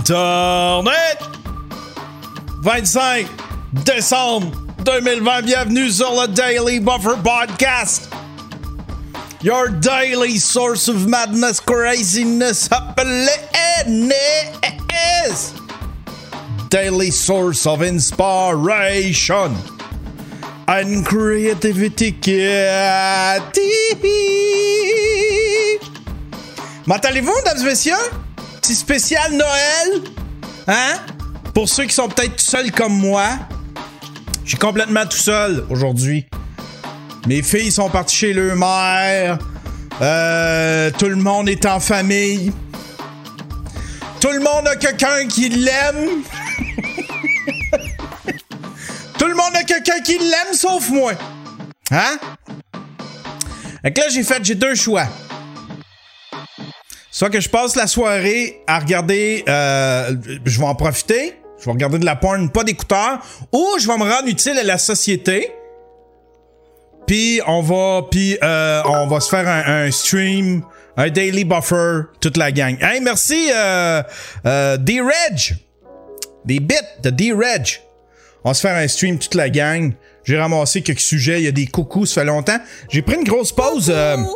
Internet! 25 décembre 2020, bienvenue sur le Daily Buffer Podcast. Your daily source of madness, craziness, happiness. Daily source of inspiration and creativity. M'entendez-vous, mesdames et messieurs? Petit spécial Noël, hein? Pour ceux qui sont peut-être seuls comme moi, je suis complètement tout seul aujourd'hui. Mes filles sont parties chez leur mère. Tout le monde est en famille. Tout le monde a quelqu'un qui l'aime. Tout le monde a quelqu'un qui l'aime sauf moi. Hein? Fait que là, j'ai deux choix. Soit que je passe la soirée à regarder, je vais en profiter, je vais regarder de la porn, pas d'écouteurs, ou je vais me rendre utile à la société. Puis on va se faire un stream, un daily buffer, toute la gang. Hey, merci D-Reg, des bits de D-Reg. On va se faire un stream toute la gang. J'ai ramassé quelques sujets, il y a des coucous, ça fait longtemps. J'ai pris une grosse pause.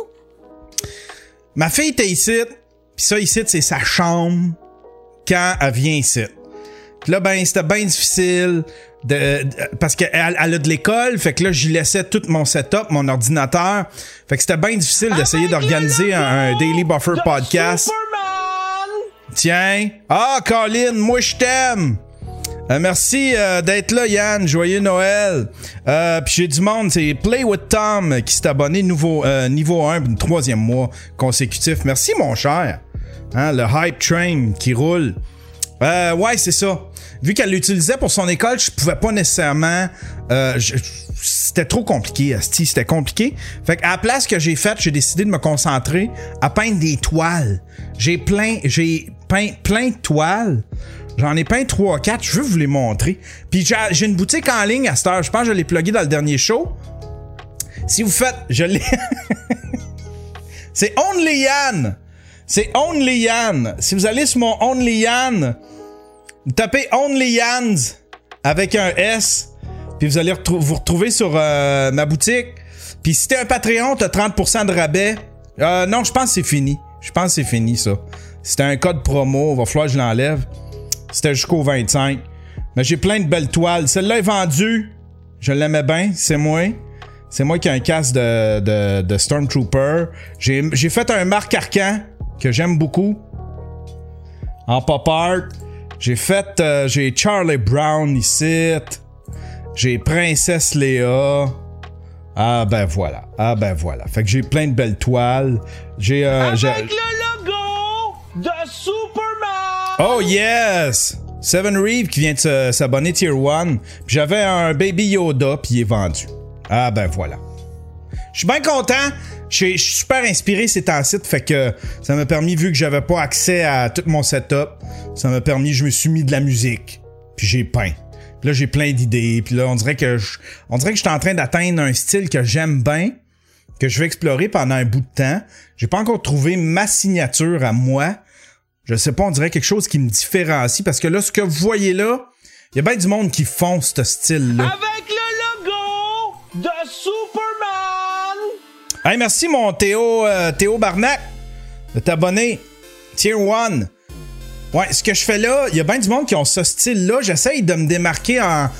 Ma fille était ici. Pis ça, ici, c'est sa chambre quand elle vient ici. Pis là, ben, c'était bien difficile parce qu'elle a de l'école. Fait que là, j'y laissais tout mon setup, mon ordinateur. Fait que c'était bien difficile d'essayer d'organiser un Daily Buffer podcast. Superman! Tiens. Ah, Colin, moi, je t'aime. Merci d'être là, Yann. Joyeux Noël. Puis j'ai du monde, c'est Play with Tom qui s'est abonné niveau 1 pour le 3e mois consécutif. Merci, mon cher. Hein, le hype train qui roule. Ouais, c'est ça. Vu qu'elle l'utilisait pour son école, je pouvais pas nécessairement... c'était trop compliqué, asti. C'était compliqué. Fait qu'à la place que j'ai faite, j'ai décidé de me concentrer à peindre des toiles. J'ai peint plein de toiles. J'en ai peint 3-4, je veux vous les montrer. Puis j'ai une boutique en ligne à cette heure. Je pense que je l'ai plugué dans le dernier show. Si vous faites... Je l'ai... C'est Only Yann. C'est Only Yann. Si vous allez sur mon Only Yann, vous tapez Only Yanns avec un S, puis vous allez vous retrouver sur ma boutique. Puis si t'es un Patreon, t'as 30% de rabais. Non, je pense que c'est fini. Je pense que c'est fini, ça. C'était un code promo, il va falloir que je l'enlève. C'était jusqu'au 25. Mais j'ai plein de belles toiles. Celle-là est vendue. Je l'aimais bien. C'est moi. C'est moi qui ai un casque de Stormtrooper. J'ai fait un Marc Arcan que j'aime beaucoup. En pop art. J'ai Charlie Brown ici. J'ai Princesse Léa. Ah ben voilà. Fait que j'ai plein de belles toiles. Avec le logo de Superman! Oh yes! Seven Reeve qui vient de s'abonner Tier 1. Puis j'avais un Baby Yoda puis il est vendu. Ah ben voilà. Je suis bien content. Je suis super inspiré ces temps-ci. Fait que ça m'a permis, vu que j'avais pas accès à tout mon setup, ça m'a permis, je me suis mis de la musique. Puis j'ai peint. Puis là j'ai plein d'idées. Puis là on dirait que je suis en train d'atteindre un style que j'aime bien, que je vais explorer pendant un bout de temps. J'ai pas encore trouvé ma signature à moi. Je sais pas, on dirait quelque chose qui me différencie. Parce que là, ce que vous voyez là, il y a bien du monde qui font ce style-là. Avec le logo de Superman! Hey, merci mon Théo Barnac de t'abonner. Tier 1. Ouais, ce que je fais là, il y a bien du monde qui ont ce style-là. J'essaye de me démarquer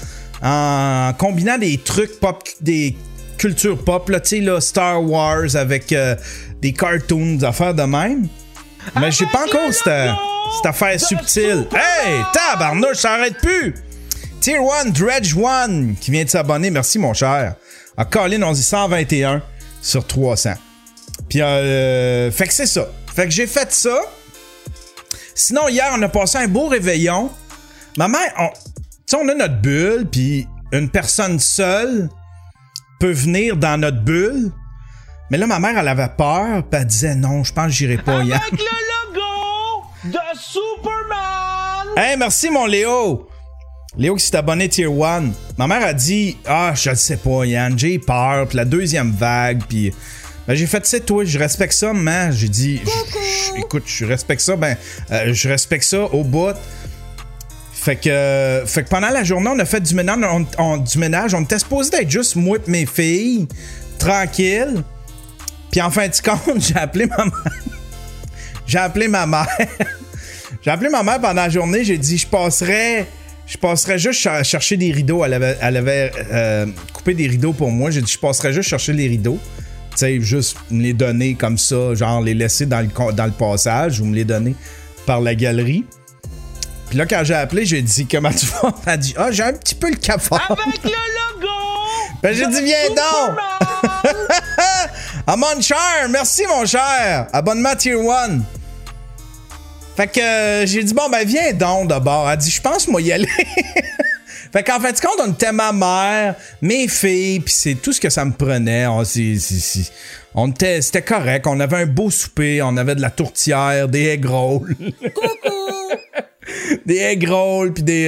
en combinant des trucs pop, des cultures pop, là, tu sais, là, Star Wars avec des cartoons, des affaires de même. Mais j'ai pas encore cette affaire subtile. Hey, tabarnouche, ça arrête plus! Tier 1, Dredge 1, qui vient de s'abonner. Merci, mon cher. Ah, Colin, on dit 121 sur 300. Puis, fait que c'est ça. Fait que j'ai fait ça. Sinon, hier, on a passé un beau réveillon. Ma mère, tu sais, on a notre bulle, puis une personne seule peut venir dans notre bulle. Mais là, ma mère, elle avait peur, pis elle disait non, je pense que j'irai pas hier. Avec le logo de Superman! Hey, merci mon Léo! Léo qui s'est abonné Tier 1. Ma mère a dit, je le sais pas, Yann, j'ai peur, pis la deuxième vague, pis Ben, j'ai fait, c'est toi, je respecte ça, man. J'ai dit, écoute, je respecte ça, je respecte ça au bout. Fait que pendant la journée, on a fait du ménage. On était supposé d'être juste moi et mes filles, tranquille. Puis en fin de compte, j'ai appelé ma mère. J'ai appelé ma mère pendant la journée. J'ai dit, je passerais juste chercher des rideaux. Elle avait coupé des rideaux pour moi. J'ai dit, je passerais juste chercher les rideaux. Tu sais, juste me les donner comme ça, genre les laisser dans le passage ou me les donner par la galerie. Puis là, quand j'ai appelé, j'ai dit, comment tu vas? Elle a dit, j'ai un petit peu le cafard. Avec le logo! Ben, j'ai dit, viens donc! Ah, mon cher! Merci, mon cher! Abonnement Tier 1. Fait que j'ai dit, bon, ben, viens donc d'abord. Elle a dit, je pense, moi, y aller. Fait qu'en fin de compte, on était ma mère, mes filles, pis c'est tout ce que ça me prenait. C'était correct. On avait un beau souper, on avait de la tourtière, des egg rolls. Coucou! Des egg rolls, puis des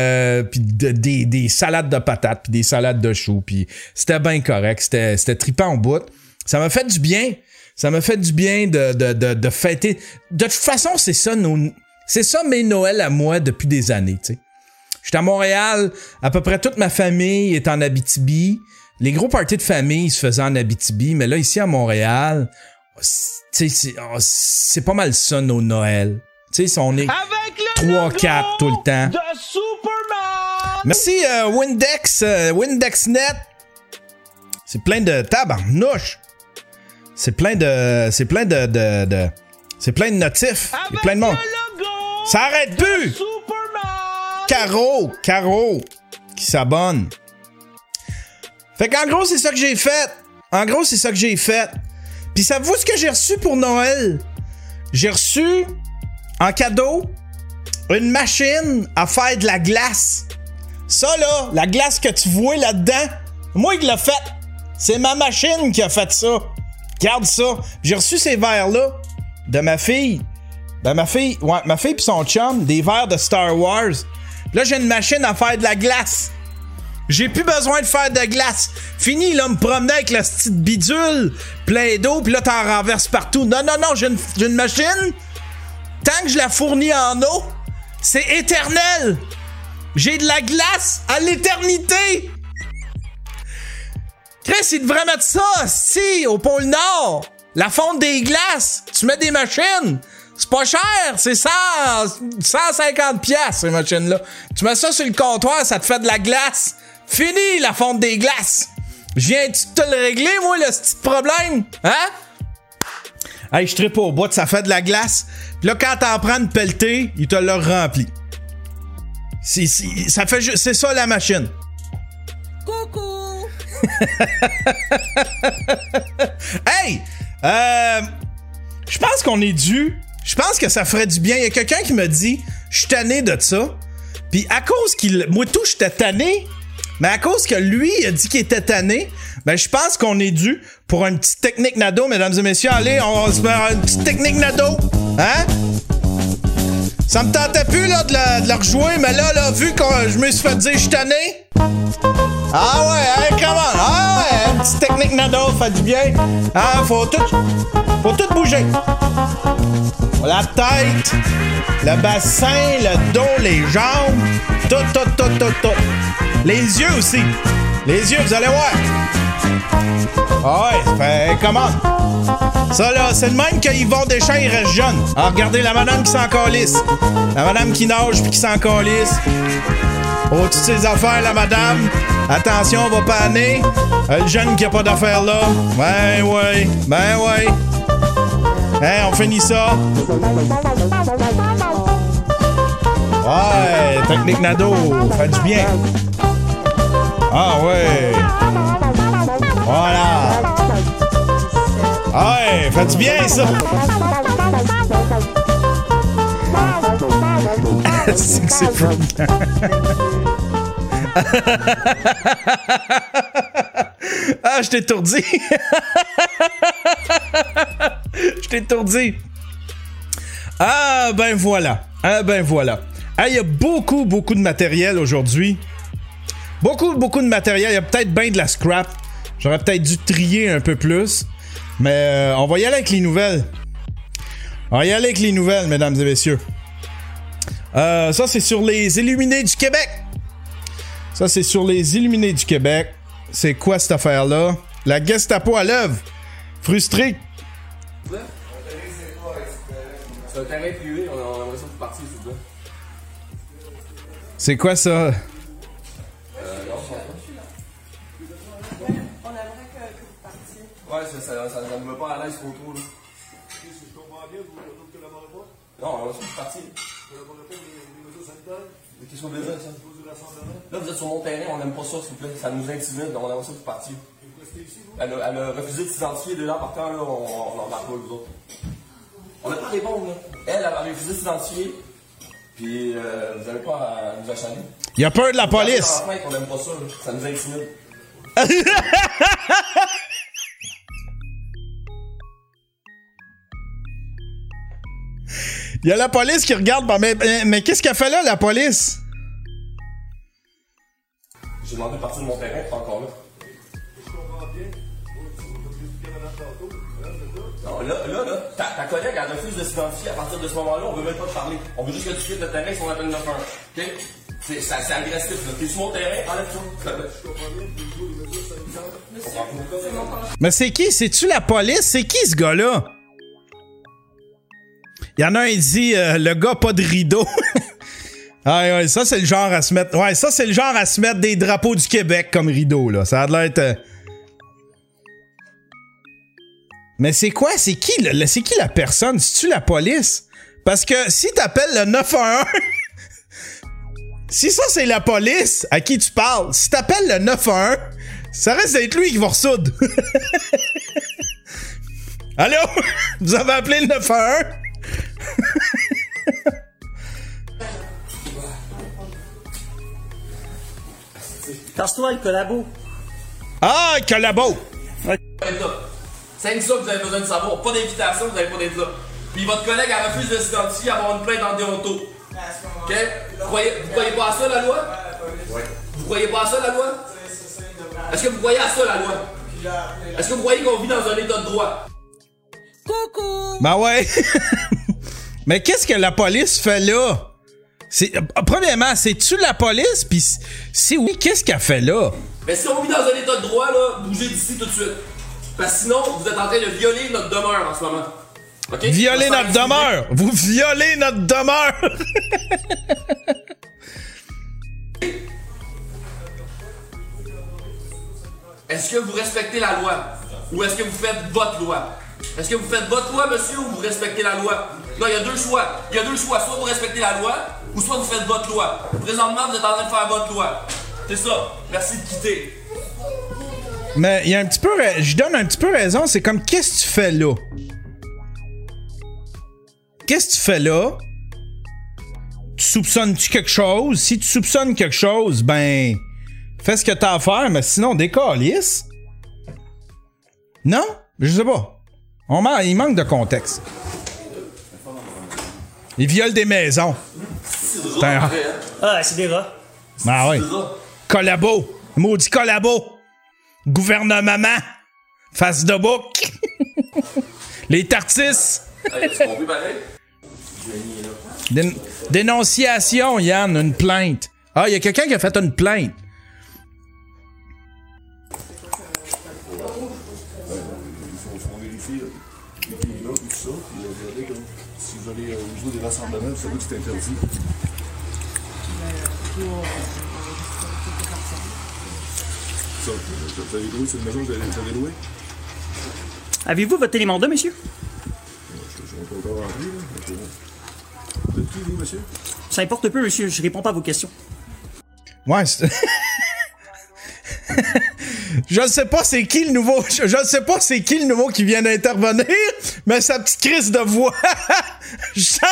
salades de patates, puis des salades de choux, puis c'était bien correct. C'était trippant au bout. Ça m'a fait du bien. Ça m'a fait du bien de fêter. De toute façon, c'est ça mes Noëls à moi depuis des années, tu sais. J'étais à Montréal, à peu près toute ma famille est en Abitibi. Les gros parties de famille se faisaient en Abitibi, mais là, ici à Montréal, c'est pas mal ça, nos Noëls. Tu sais, on est 3-4 tout le temps. De Superman! Merci, WindexNet. C'est plein de tabarnouche. C'est plein de notifs. Il y a plein de monde. Ça arrête plus! Caro, qui s'abonne. Fait qu'en gros, c'est ça que j'ai fait. Puis savez-vous ce que j'ai reçu pour Noël? J'ai reçu, en cadeau, une machine à faire de la glace. Ça, là, la glace que tu vois là-dedans, moi qui l'ai fait. C'est ma machine qui a fait ça. Regarde ça. J'ai reçu ces verres-là de ma fille. Ben, ma fille pis son chum, des verres de Star Wars. Là, j'ai une machine à faire de la glace. J'ai plus besoin de faire de glace. Fini, là, me promener avec la petite bidule plein d'eau, pis là, t'en renverses partout. Non, j'ai une machine. Tant que je la fournis en eau, c'est éternel. J'ai de la glace à l'éternité. Chris, il devrait mettre ça, si, au pôle Nord. La fonte des glaces. Tu mets des machines. C'est pas cher, c'est 150 piastres, ces machines-là. Tu mets ça sur le comptoir, ça te fait de la glace. Fini, la fonte des glaces. Je viens-tu te le régler, moi, le petit problème? Hein? Hey, je trippe au bout, ça fait de la glace. Puis là, quand t'en prends une pelletée, il te l'a rempli. C'est ça, la machine. Coucou! Hey! Je pense qu'on est dû. Je pense que ça ferait du bien. Il y a quelqu'un qui me dit, je suis tanné de ça. Puis à cause moi tout, j'étais tanné. Mais à cause que lui, il a dit qu'il était tanné, ben je pense qu'on est dû pour une petite technique Nado, mesdames et messieurs. Allez, on va se faire une petite technique Nado. Hein? Ça me tentait plus là, de la rejouer, mais là, vu que je me suis fait dire je suis tanné. Ah ouais, hey, comment? Ah ouais, une petite technique Nado, fait du bien. Ah, faut tout bouger. La tête, le bassin, le dos, les jambes, tout. Les yeux aussi. Les yeux, vous allez voir. Ah ouais, fait comment? Ça là, c'est le même qu'Yvon Deschamps, il reste jeune. Ah, regardez la madame qui s'en calisse. La madame qui nage puis qui s'en calisse. Oh, toutes ces affaires, la madame. Attention, on va paner. Le jeune qui a pas d'affaires là. Ben ouais. Hein, on finit ça. Ouais, technique Nado, fait du bien. Ah ouais. Voilà. Ouais, fait du bien ça. C'est que c'est fou. Ah, je t'ai étourdi. Je t'ai étourdi. Ah, ben voilà. Ah, il y a beaucoup de matériel aujourd'hui. Beaucoup de matériel. Il y a peut-être bien de la scrap. J'aurais peut-être dû trier un peu plus. Mais on va y aller avec les nouvelles. On va y aller avec les nouvelles, mesdames et messieurs. Ça, c'est sur les Illuminés du Québec. Ça, c'est sur les Illuminés du Québec. C'est quoi cette affaire-là? La Gestapo à l'œuvre. Frustré. C'est un terrain privé, on aimerait ça pour partir, s'il vous plaît. C'est quoi ça? Non, je pense pas. On aimerait que vous partiez. Ouais, ça ne me met pas à l'aise trop, là. Non, on aimerait ça pour partir. Qu'est-ce qu'on veut dire, ça? Là, vous êtes sur mon terrain, on n'aime pas ça, s'il vous plaît. Ça nous intimide, on aimerait ça pour partir. Elle a refusé de s'identifier déjà par temps, là, on n'en marre pas, vous autres. On n'a pas les bombes, là. Elle a refusé de s'identifier, puis vous n'avez pas à nous achaler. Il a peur de la police. On n'aime pas ça, là. Ça nous intimide. Il y a la police qui regarde. Mais qu'est-ce qu'elle fait là, la police? J'ai demandé de partir de mon terrain, pas encore là. Non, là, ta collègue, elle refuse de s'identifier. À partir de ce moment-là, on veut même pas te parler. On veut juste que tu quittes le terrain si on appelle 911. OK? C'est agressif, là. T'es sur mon terrain, enlève ça. Mais c'est qui? C'est-tu la police? C'est qui, ce gars-là? Il y en a un, il dit le gars pas de rideau. Ouais, ça c'est le genre à se mettre. Ouais, ça c'est le genre à se mettre des drapeaux du Québec comme rideau, là. Ça a l'air d'être. Mais c'est quoi? C'est qui la personne? C'est-tu la police? Parce que si t'appelles le 911. Si ça c'est la police à qui tu parles, si t'appelles le 911, ça reste d'être lui qui va ressoudre. Allô? Vous avez appelé le 911? Casse-toi, le collabo. Ah, le collabo! C'est ça que vous avez besoin de savoir. Pas d'invitation, vous n'avez pas d'être là. Puis votre collègue, elle refuse de s'identifier à avoir une plainte en déonto. OK? Vous croyez pas à ça, la loi? Oui. Vous croyez pas à ça, la loi? Est-ce que vous croyez à ça, la loi? Est-ce que vous croyez qu'on vit dans un état de droit? Coucou! Ben ouais. Mais qu'est-ce que la police fait là? Premièrement, c'est-tu la police? Puis si oui, qu'est-ce qu'elle fait là? Mais si on vit dans un état de droit, là, bougez d'ici tout de suite. Parce que sinon, vous êtes en train de violer notre demeure en ce moment. Okay? Violer notre demeure! Vous violez notre demeure! Est-ce que vous respectez la loi? Ou est-ce que vous faites votre loi? Est-ce que vous faites votre loi, monsieur, ou vous respectez la loi? Non, il y a deux choix. Il y a deux choix. Soit vous respectez la loi, ou soit vous faites votre loi. Présentement, vous êtes en train de faire votre loi. C'est ça. Merci de quitter. Mais il y a un petit peu... Je donne un petit peu raison. C'est comme, qu'est-ce que tu fais là? Qu'est-ce que tu fais là? Tu soupçonnes-tu quelque chose? Si tu soupçonnes quelque chose, ben... Fais ce que t'as à faire, mais sinon, décalisse. Non? Je sais pas. Il manque de contexte. Ils violent des maisons. Ah, c'est des rats. Ah oui. Collabo. Maudit collabo. Gouvernement. Face de bouc. Les tartisses. Dénonciation, Yann, une plainte. Ah, il y a quelqu'un qui a fait une plainte. Si vous allez au niveau des rassemblements, vous savez que c'est interdit. Ça, vous avez loué, c'est une maison que vous avez louée? Avez-vous votre télémandat, monsieur? Je ne vais pas encore rentrer, là. Vous êtes qui, vous, monsieur? Ça importe peu, monsieur. Je réponds pas à vos questions. Ouais, c'est... Je ne sais pas c'est qui le nouveau. Je ne sais pas c'est qui le nouveau qui vient d'intervenir, mais sa petite crise de voix. Je sens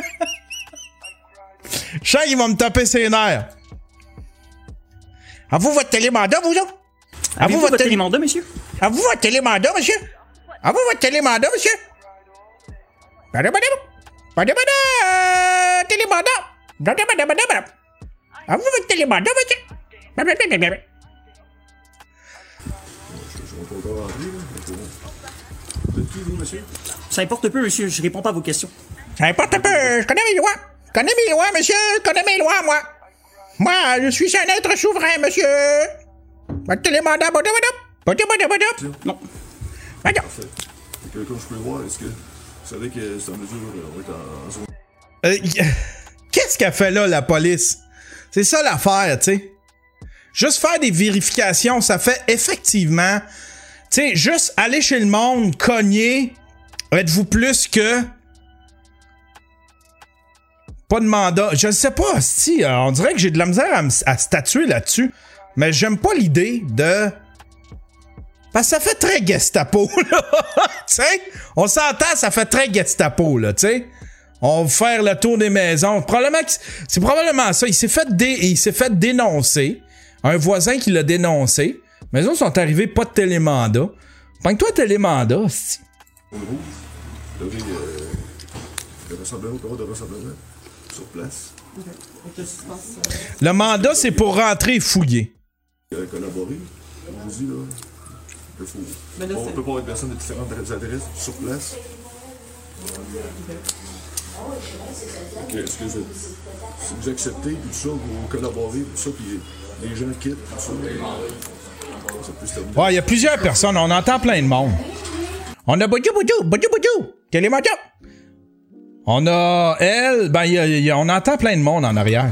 qu'il va me taper ses nerfs. Avez-vous votre télémandat, vous autres? Avez-vous votre télémandat, monsieur? Avez-vous votre télémandat, monsieur? Avez-vous votre télémandat, monsieur? Télémandat! Avez-vous votre télémandat, monsieur? Je ne vais pas encore rentrer, là. êtes qui, vous, monsieur? Ça importe peu, monsieur, je réponds pas à vos questions. Ça importe peu, je connais mes lois. Je connais mes lois, monsieur, je connais mes lois, moi. Moi, je suis un être souverain, monsieur. Votre télémandat, Non. Voyons. Fait que, comme je peux voir, est-ce que vous savez que c'est en mesure, on va être en zone... Qu'est-ce qu'elle fait là, la police? C'est ça l'affaire, tu sais. Juste faire des vérifications, ça fait effectivement... Tu sais, juste aller chez le monde, cogner, êtes-vous plus que... Pas de mandat. Je ne sais pas, si on dirait que j'ai de la misère à statuer là-dessus. Mais j'aime pas l'idée de... Parce que ça fait très Gestapo, là. Tu sais, on s'entend, ça fait très Gestapo, là, tu sais. On va faire le tour des maisons. C'est probablement ça. Il s'est fait dénoncer. Un voisin qui l'a dénoncé. Mais eux sont arrivés pas de télémandat. Pogne-toi télémandat, c'ti. Rouge, vous avez le rassemblement, le de rassemblement sur place. Le mandat, c'est pour rentrer et fouiller. Collaborer, je vous dis, là. On peut pas avoir une personne de différentes adresses sur place. Ok, est-ce que si vous acceptez, tout ça, vous collaborez, tout ça, puis les gens quittent, tout ça, ça peut se terminer. Ouais, il y a plusieurs personnes, on entend plein de monde. On a Boudou, Télémandat. On a elle, on entend plein de monde en arrière.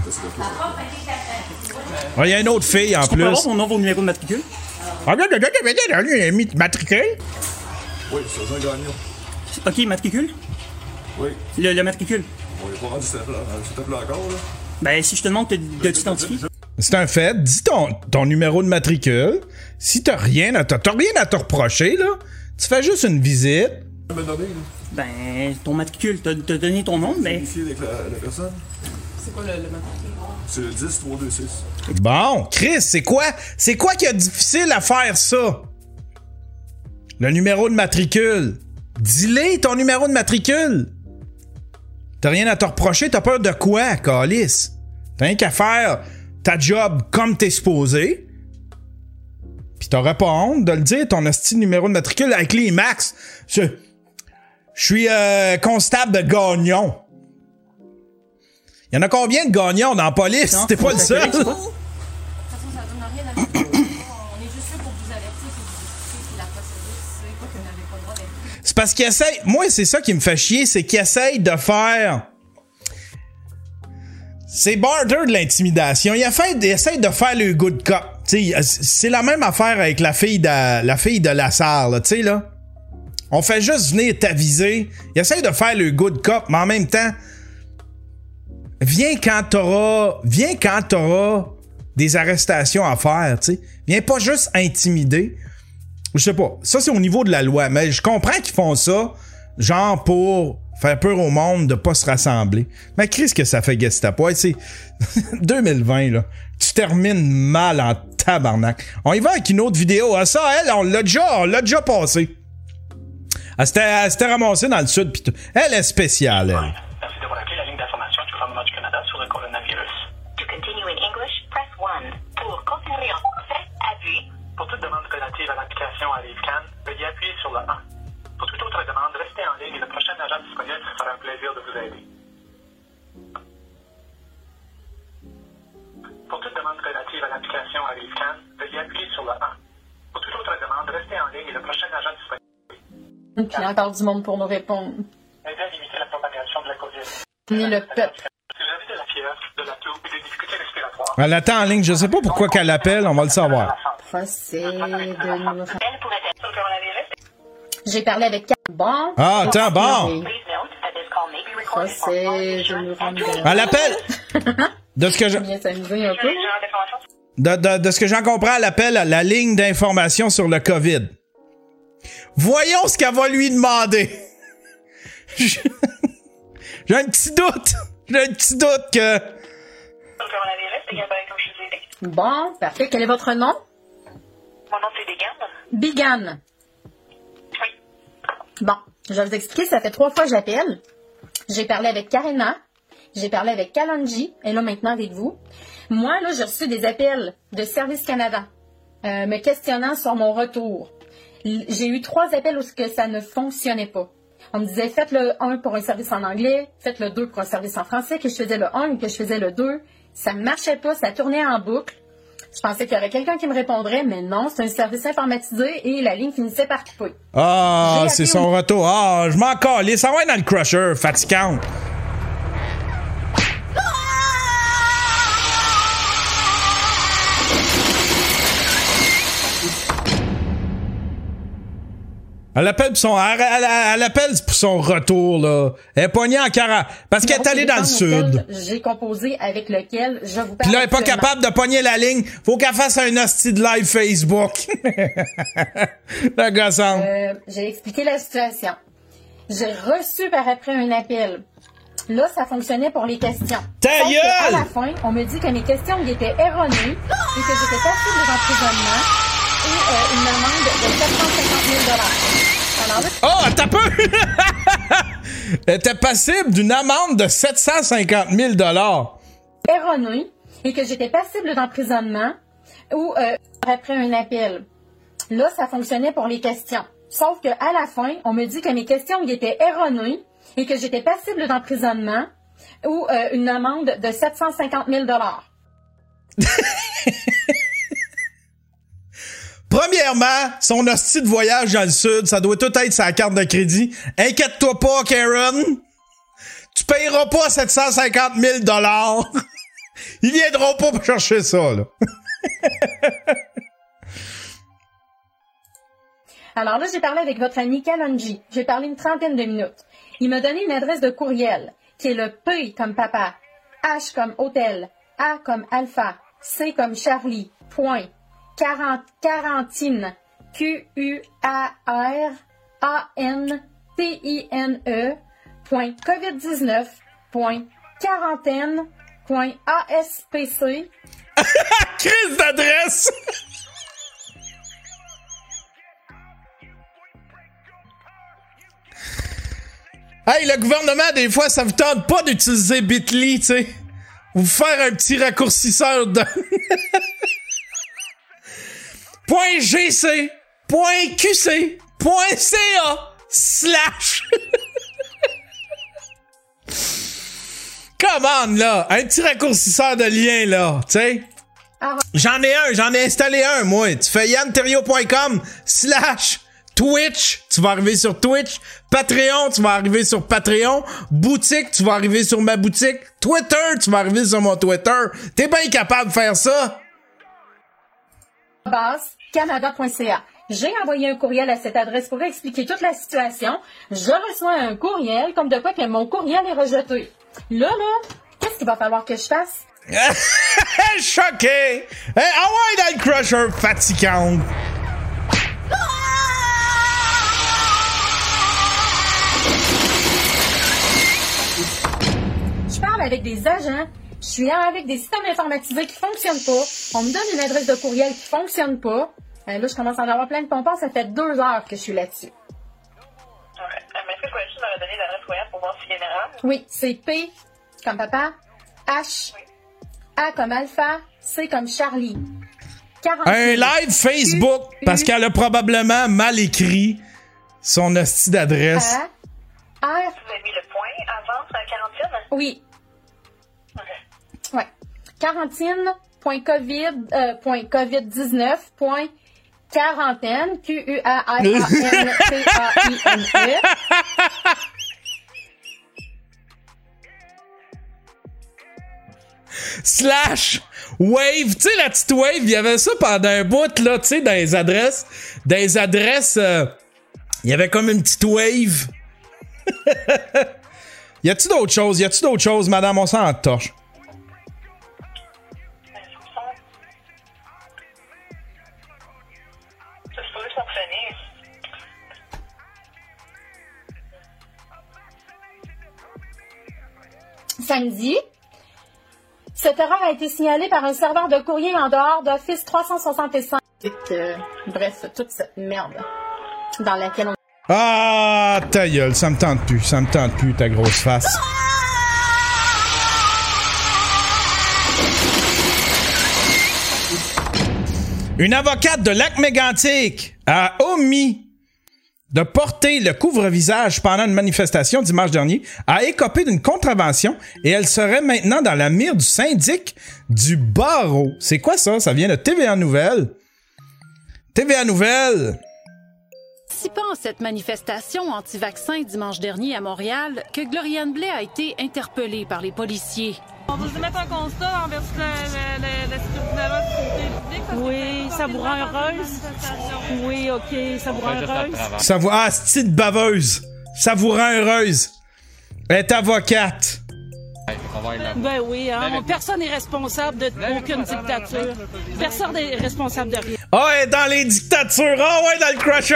Il y a une autre fille en Est-ce qu'on plus. peut avoir mon nom, vos numéros de matricule? Matricule? Oui, c'est Jean Gagnon. Ok, matricule? Oui, Le matricule. on n'est pas rendu cet appel encore, là. Ben, si je te demande de t'identifier. C'est un fait. Dis ton numéro de matricule. Si t'as rien à te reprocher, là, tu fais juste une visite. Tu peux me donner, là. Ben, ton matricule, t'as donné ton nom, mais... Vérifier avec la personne. C'est quoi le matricule? C'est le 10-326. Bon, Chris, c'est quoi qui est difficile à faire ça? Le numéro de matricule. Dis-le ton numéro de matricule. T'as rien à te reprocher, t'as peur de quoi, calice? T'as rien qu'à faire ta job comme t'es supposé. Pis t'aurais pas honte de le dire, ton hostie de numéro de matricule avec les max. Je suis constable de Gagnon. Il y en a combien de Gagnons dans la police? Non, T'es pas le seul. De toute façon, ça donne rien à nous. On est juste là pour vous avertir que vous expliquez la procédure, c'est que vous n'avez pas le droit d'être. C'est parce qu'il essaye... Moi, c'est ça qui me fait chier, c'est qu'il essaye de faire... C'est border de l'intimidation. Il essaye de faire le good cop. T'sais, c'est la même affaire avec la fille de Lassard, là, tu sais, là. On fait juste venir t'aviser. Il essaye de faire le good cop, mais en même temps... Viens quand t'auras des arrestations à faire, tu sais. Viens pas juste intimider. Je sais pas. Ça, c'est au niveau de la loi. Mais je comprends qu'ils font ça, genre pour faire peur au monde de pas se rassembler. Mais qu'est-ce que ça fait Gestapo? Ouais, c'est 2020, là. Tu termines mal en tabarnak. On y va avec une autre vidéo. Ah, ça, elle, on l'a déjà passé. Elle s'était ramassée dans le sud. Pis tout. Elle est spéciale, elle. Merci d'avoir appelé la ligne d'information du gouvernement du Canada sur le coronavirus. To continue in English, press 1. Pour continuer en français, appuie. Pour toute demande relative à l'application ArriveCan, veuillez appuyer sur le 1. Pour toute autre demande, restez en ligne et le prochain agent disponible sera un plaisir de vous aider. Pour toute demande relative à l'application ArriveCan, veuillez appuyer sur le 1. Pour toute autre demande, restez en ligne et le prochain agent disponible. Puis il y a encore du monde pour nous répondre. Aider à limiter la propagation de la COVID. Ni le peuple. Si vous avez de la fièvre, de la toux et des difficultés respiratoires, Elle attend en ligne. Je sais pas pourquoi qu'elle appelle. On va le savoir. Procès de nous... elle pourrait être sur le coronavirus. J'ai parlé avec... Bon. Ah, attends, bon. Please note that this call may be recorded for Procès de nous rendre... Elle appelle. De ce que je... Bien s'amuser un peu. De ce que j'en comprends, elle appelle la ligne d'information sur le COVID. Voyons ce qu'elle va lui demander. J'ai un petit doute. J'ai un petit doute que... Sur le coronavirus, c'est Gabriel, comme je vous ai dit. Bon, parfait. Quel est votre nom? Mon nom, c'est Degan. Bigan. Oui. Bon, je vais vous expliquer. Ça fait 3 fois que j'appelle. J'ai parlé avec Karina. J'ai parlé avec Kalonji. Et là, maintenant, avec vous. Moi, là, j'ai reçu des appels de Service Canada me questionnant sur mon retour. J'ai eu 3 appels où ça ne fonctionnait pas. On me disait, faites le 1 pour un service en anglais, faites le 2 pour un service en français, que je faisais le 1 ou que je faisais le 2. Ça ne marchait pas, ça tournait en boucle. Je pensais qu'il y aurait quelqu'un qui me répondrait, mais non, c'est un service informatisé et la ligne finissait par couper. Ah, c'est son retour. Ah, je m'en calisse. Ça va être dans le crusher, fatigante. Elle appelle pour son retour, là. Elle est poignée en cara. Parce qu'elle est allée dans le sud. J'ai composé avec lequel je vous parle. Puis là, elle est pas capable de pogner la ligne. Faut qu'elle fasse un hostie de live Facebook. La gossante. J'ai expliqué la situation. J'ai reçu par après un appel. Là, ça fonctionnait pour les questions. Ta gueule! À la fin, on me dit que mes questions y étaient erronées et que j'étais passible d'emprisonnement et une demande de 750 000 $. Oh, t'as peu! Elle était passible d'une amende de 750 000 $. Erroné et que j'étais passible d'emprisonnement ou après un appel. Là, ça fonctionnait pour les questions. Sauf qu'à la fin, on me dit que mes questions y étaient erronées et que j'étais passible d'emprisonnement ou une amende de 750 000 $. Premièrement, son hostie de voyage dans le sud, ça doit tout être sa carte de crédit. Inquiète-toi pas, Karen. Tu payeras pas 750 000 $. Ils viendront pas pour chercher ça, là. Alors là, j'ai parlé avec votre ami Kalonji. J'ai parlé une trentaine de minutes. Il m'a donné une adresse de courriel, qui est le P comme papa, H comme hôtel, A comme alpha, C comme Charlie, point, quarantine, QUARANTINE, point, COVID-19, point, quarantaine, point, ASPC. Crise d'adresse! Hey, le gouvernement, des fois, ça vous tente pas d'utiliser Bitly, tu sais. Vous faire un petit raccourcisseur de... .gc, .qc, .ca, / Come on, là. Un petit raccourcisseur de lien, là, tu sais. J'en ai installé un, moi. Tu fais yanterio.com / Twitch, tu vas arriver sur Twitch. Patreon, tu vas arriver sur Patreon. Boutique, tu vas arriver sur ma boutique. Twitter, tu vas arriver sur mon Twitter. T'es bien capable de faire ça? Canada.ca. J'ai envoyé un courriel à cette adresse pour expliquer toute la situation. Je reçois un courriel comme de quoi que mon courriel est rejeté. Là, qu'est-ce qu'il va falloir que je fasse? Choqué! Hey, ouais, dans le crusher fatigante. Je parle avec des agents, je suis avec des systèmes informatisés qui fonctionnent pas, on me donne une adresse de courriel qui fonctionne pas. Là, je commence à en avoir plein de pompons, ça fait 2 heures que je suis là-dessus. Ouais. Mais est-ce que vous pouvez juste me donner l'adresse courriel pour voir si c'est général? Oui, c'est P comme papa, H, A comme alpha, C comme Charlie. 46, un live Facebook, parce qu'elle a probablement mal écrit son hostie d'adresse. R. Vous avez mis le point avant la quarantaine? Oui. OK. Ouais. Quarantine.covid19.quarantaine, QUARANTAINE. / Wave, tu sais, la petite Wave, il y avait ça pendant un bout, là, tu sais, dans les adresses. Il y avait comme une petite Wave. Y a-tu d'autres choses, madame? On s'en torche. Ça se pourrait fonctionner. Samedi, cette erreur a été signalée par un serveur de courrier en dehors d'Office 365. Bref, toute cette merde dans laquelle on... Ah, ta gueule, ça me tente plus, ta grosse face. Une avocate de Lac-Mégantic a omis de porter le couvre-visage pendant une manifestation dimanche dernier, a écopé d'une contravention et elle serait maintenant dans la mire du syndic du barreau. C'est quoi ça? Ça vient de TVA Nouvelles. TVA Nouvelles. Participant à cette manifestation anti-vaccin dimanche dernier à Montréal, que Gloriane Blais a été interpellée par les policiers. On va se mettre un constat envers la sécurité publique. Oui, ça vous rend heureuse? Oui, OK, ça vous rend heureuse? Ça vous... Ah, petite baveuse! Ça vous rend heureuse! Elle est avocate! Ben oui, hein, personne n'est responsable d'aucune dictature. Personne n'est responsable de rien. Ah ouais, dans les dictatures! Ah ouais, dans le crusher!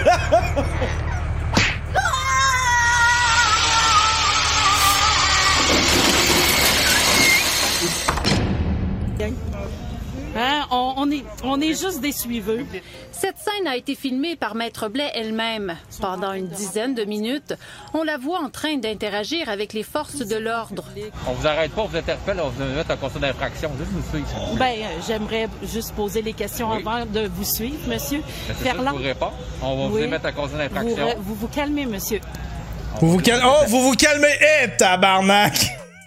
Hein, on est juste des suiveux. Cette scène a été filmée par Maître Blais elle-même. Pendant une dizaine de minutes, on la voit en train d'interagir avec les forces de l'ordre. On vous arrête pas, on vous interpelle, on vous met en constat d'infraction. Juste nous suivre. Ben, j'aimerais juste poser les questions avant de vous suivre, monsieur. Ferland. Je vous réponds. On va vous mettre en constat d'infraction. Vous vous calmez, monsieur. Vous vous calmez. Oh, vous vous calmez. Eh, tabarnak!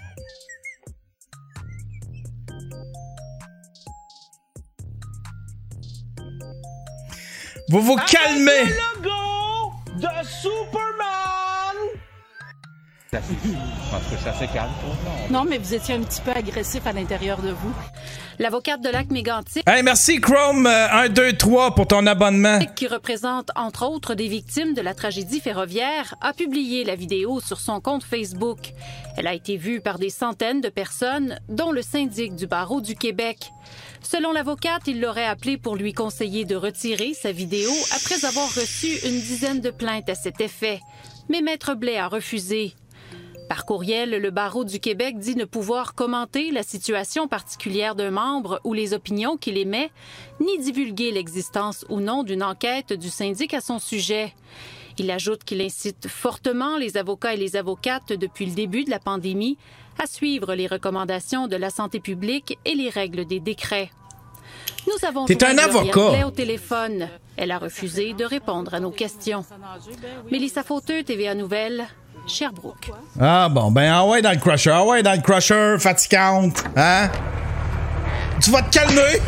Vous vous calmez! Avec le logo de Superman! C'est assez calme, non, mais vous étiez un petit peu agressif à l'intérieur de vous. L'avocate de Lac-Mégantic... Hey, merci Chrome 123 pour ton abonnement. ...qui représente, entre autres, des victimes de la tragédie ferroviaire, a publié la vidéo sur son compte Facebook. Elle a été vue par des centaines de personnes, dont le syndic du barreau du Québec. Selon l'avocate, il l'aurait appelé pour lui conseiller de retirer sa vidéo après avoir reçu une dizaine de plaintes à cet effet. Mais Maître Blais a refusé. Par courriel, le barreau du Québec dit ne pouvoir commenter la situation particulière d'un membre ou les opinions qu'il émet, ni divulguer l'existence ou non d'une enquête du syndic à son sujet. Il ajoute qu'il incite fortement les avocats et les avocates depuis le début de la pandémie à suivre les recommandations de la santé publique et les règles des décrets. Nous avons T'es un avocat. Blais au téléphone. Elle a refusé de répondre à nos questions. Mélissa Fauteux, TVA Nouvelles, Sherbrooke. Ah bon, ben ah ouais dans le crusher, ah ouais dans le crusher, fatigante, hein? Tu vas te calmer?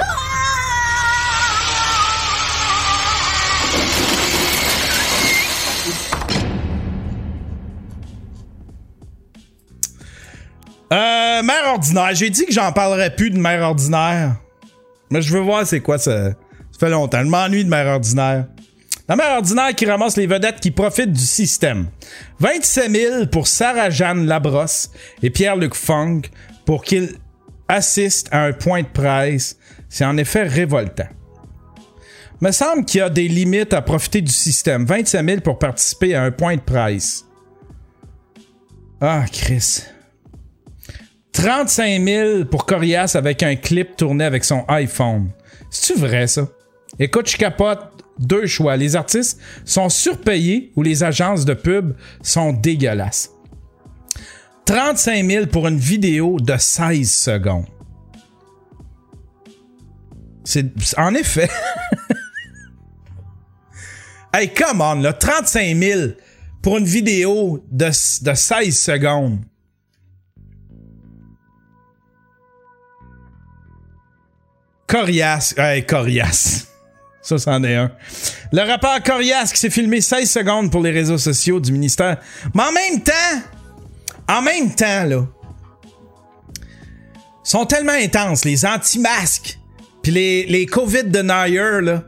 Mère ordinaire. J'ai dit que j'en parlerais plus de mère ordinaire. Mais je veux voir c'est quoi ça. Ça fait longtemps. Je m'ennuie de mère ordinaire. La mère ordinaire qui ramasse les vedettes qui profitent du système. 27 000 pour Sarah-Jeanne Labrosse et Pierre-Luc Funk pour qu'ils assistent à un point de presse. C'est en effet révoltant. Me semble qu'il y a des limites à profiter du système. 27 000 pour participer à un point de presse. Ah, Chris. 35 000 pour Corias avec un clip tourné avec son iPhone. C'est-tu vrai, ça? Écoute, je capote. Deux choix. Les artistes sont surpayés ou les agences de pub sont dégueulasses. 35 000 pour une vidéo de 16 secondes. C'est... En effet. Hey, come on, là. 35 000 pour une vidéo de 16 secondes. Corias. Hey, Corias. Ça, c'en est un. Le rappeur Corias qui s'est filmé 16 secondes pour les réseaux sociaux du ministère. Mais en même temps, là, sont tellement intenses, les anti-masques, pis les COVID deniers, là,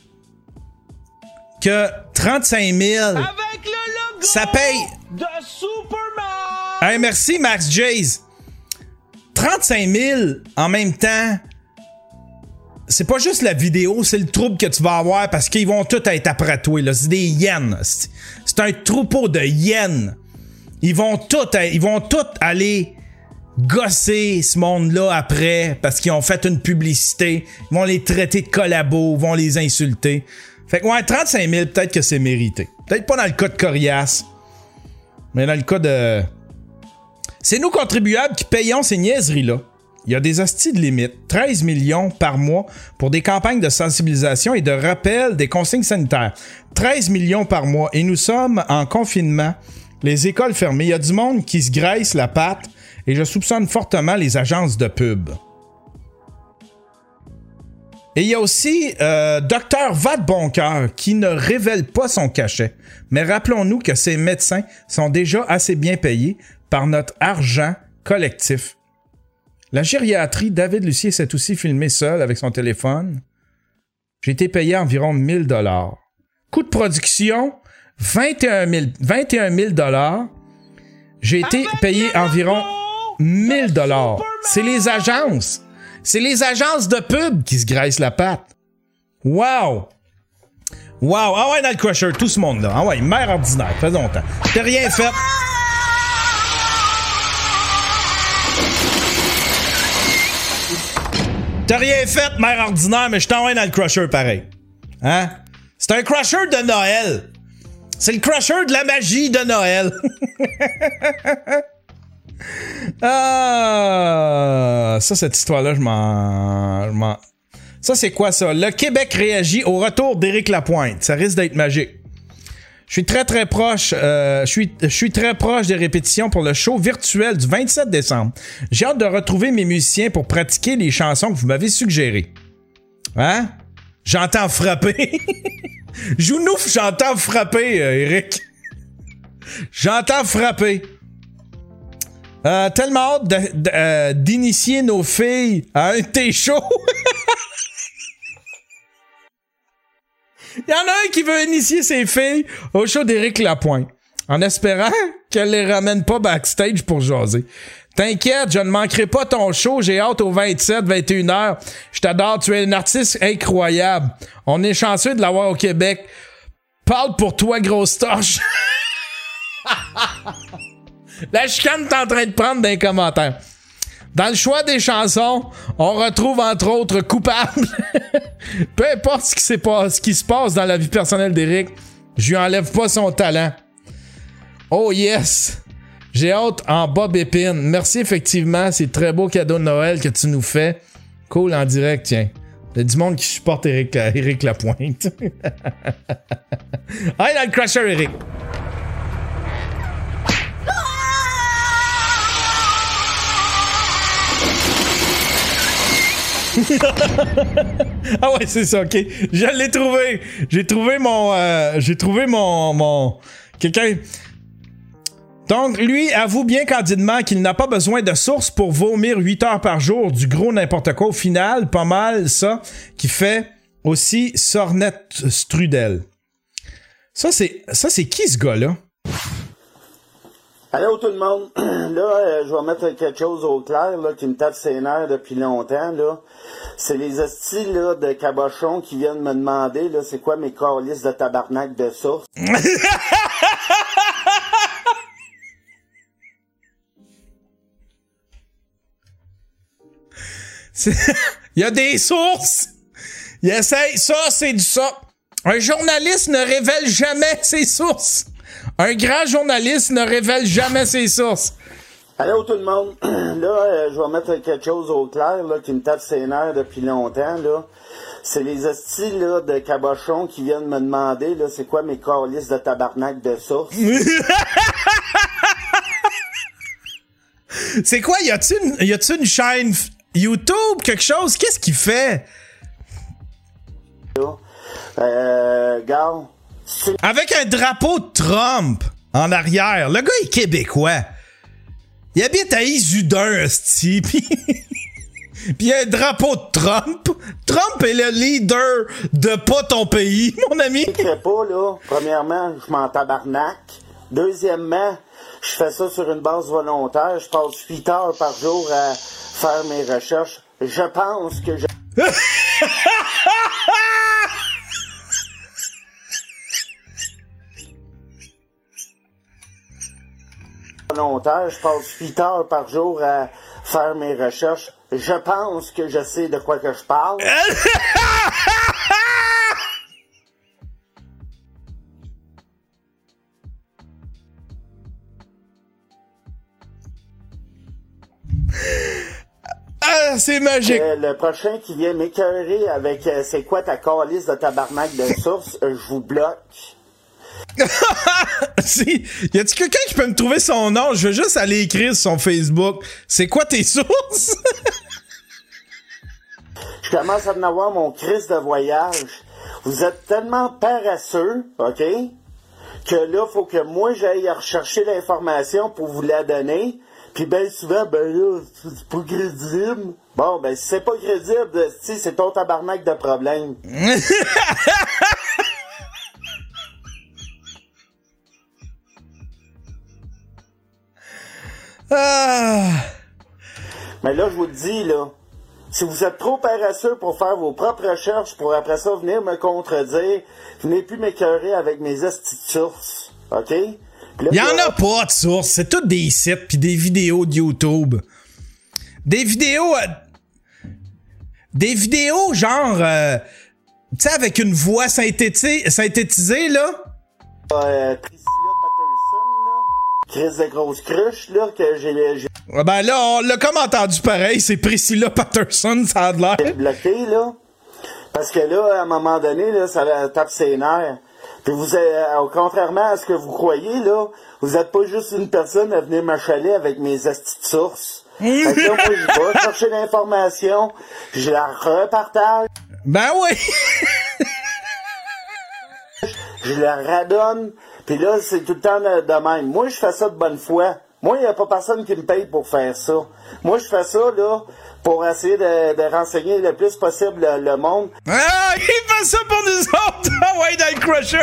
que 35 000, avec le logo ça paye de Superman. Hey, merci, Max Jays. 35 000 en même temps. C'est pas juste la vidéo, c'est le trouble que tu vas avoir parce qu'ils vont tous être après toi. Là. C'est des hyènes. C'est un troupeau de hyènes. Ils vont tous aller gosser ce monde-là après parce qu'ils ont fait une publicité. Ils vont les traiter de collabos, vont les insulter. Fait que ouais, 35 000, peut-être que c'est mérité. Peut-être pas dans le cas de Corias, mais dans le cas de... C'est nous contribuables qui payons ces niaiseries-là. Il y a des hosties de limite. 13 millions par mois pour des campagnes de sensibilisation et de rappel des consignes sanitaires. 13 millions par mois. Et nous sommes en confinement, les écoles fermées. Il y a du monde qui se graisse la patte et je soupçonne fortement les agences de pub. Et il y a aussi Dr. Vadeboncoeur qui ne révèle pas son cachet. Mais rappelons-nous que ces médecins sont déjà assez bien payés par notre argent collectif. La gériatrie, David Lucier s'est aussi filmé seul avec son téléphone. J'ai été payé environ 1 000 $. Coût de production, 21 000 $. J'ai été payé environ 1 000 $. C'est les agences. C'est les agences de pub qui se graissent la patte. Wow! Wow! Ah ouais, dans le crusher, tout ce monde-là. Ah ouais, mère ordinaire, fait longtemps. T'as rien fait. T'as rien fait, mère ordinaire, mais je t'envoie dans le crusher pareil. Hein? C'est un crusher de Noël. C'est le crusher de la magie de Noël. Ah, ça, cette histoire-là, je m'en... Ça, c'est quoi, ça? Le Québec réagit au retour d'Éric Lapointe. Ça risque d'être magique. Je suis très, très proche. Je suis très proche des répétitions pour le show virtuel du 27 décembre. J'ai hâte de retrouver mes musiciens pour pratiquer les chansons que vous m'avez suggérées. Hein? J'entends frapper. Joue-nous, j'entends frapper, Éric. J'entends frapper. Tellement hâte d'initier nos filles à un thé chaud. Il y en a un qui veut initier ses filles au show d'Éric Lapointe, en espérant qu'elle les ramène pas backstage pour jaser. T'inquiète, je ne manquerai pas ton show, j'ai hâte au 27, 21h. Je t'adore, tu es un artiste incroyable. On est chanceux de l'avoir au Québec. Parle pour toi, grosse torche. La chicane est en train de prendre des commentaires. Dans le choix des chansons, on retrouve entre autres Coupable. Peu importe ce qui se passe dans la vie personnelle d'Éric, je lui enlève pas son talent. Oh yes! J'ai hâte en Bob Épine. Merci effectivement, c'est très beau cadeau de Noël que tu nous fais. Cool en direct, tiens. Il y a du monde qui supporte Éric Lapointe. Allez dans le crusher, Éric. Ah ouais, c'est ça, ok. Je l'ai trouvé. J'ai trouvé mon quelqu'un. Donc, lui avoue bien candidement qu'il n'a pas besoin de source pour vomir 8 heures par jour du gros n'importe quoi. Au final, pas mal ça qui fait aussi Sornette Strudel. Ça, c'est qui ce gars-là? Allô tout le monde, là je vais mettre quelque chose au clair là, qui me tape ses nerfs depuis longtemps là. C'est les hosties là, de cabochons qui viennent me demander là, c'est quoi mes calices de tabarnak de source. Il y a des sources. Il essaye, ça c'est du ça. Un journaliste ne révèle jamais ses sources. Un grand journaliste ne révèle jamais ses sources. Allô tout le monde, là je vais mettre quelque chose au clair là, qui me tape ses nerfs depuis longtemps là. C'est les hosties là, de cabochons qui viennent me demander là, c'est quoi mes calices de tabarnak de source. C'est quoi, y a-tu une chaîne YouTube, quelque chose? Qu'est-ce qu'il fait? Gars. Avec un drapeau de Trump en arrière. Le gars est québécois. Il habite à Isudun, hostie. Puis il y a un drapeau de Trump. Trump est le leader de pas ton pays, mon ami. Je ne pas, là. Premièrement, je m'en tabarnak. Deuxièmement, je fais ça sur une base volontaire. Je passe 8 heures par jour à faire mes recherches. Je pense que je... volontaire, je passe 8 heures par jour à faire mes recherches. Je pense que je sais de quoi que je parle. c'est magique. Le prochain qui vient m'écœurer avec c'est quoi ta calice de tabarnak de source, je vous bloque. Si, y a-t-il quelqu'un qui peut me trouver son nom? Je veux juste aller écrire sur son Facebook. C'est quoi tes sources? Je commence à en avoir mon crise de voyage. Vous êtes tellement paresseux, OK, que là, faut que moi, j'aille rechercher l'information pour vous la donner. Puis ben souvent, ben là, c'est pas crédible. Bon, ben si c'est pas crédible, c'est ton tabarnak de problème. Mais là, je vous le dis, là, si vous êtes trop paresseux pour faire vos propres recherches, pour après ça venir me contredire, venez plus m'écœurer avec mes estis de sources, OK? Il y en a pas de sources, c'est tous des sites pis des vidéos de YouTube. Des vidéos genre tu sais avec une voix synthétisée là. Priscilla Patterson là, Chris de grosse cruche là que j'ai ben là on l'a comme entendu pareil, c'est Priscilla Patterson, ça a de l'air. J'ai bloqué là parce que là à un moment donné là ça tape ses nerfs. Puis vous contrairement à ce que vous croyez, là, vous êtes pas juste une personne à venir m'achaler avec mes astis de sources. Fait que là, moi, je vais chercher l'information, je la repartage. Ben oui! Je la radonne, puis là, c'est tout le temps de même. Moi, je fais ça de bonne foi. Moi, il n'y a pas personne qui me paye pour faire ça. Moi, je fais ça, là, pour essayer de renseigner le plus possible le monde. Ah, il fait ça pour nous autres! Ah ouais, dans le Crusher!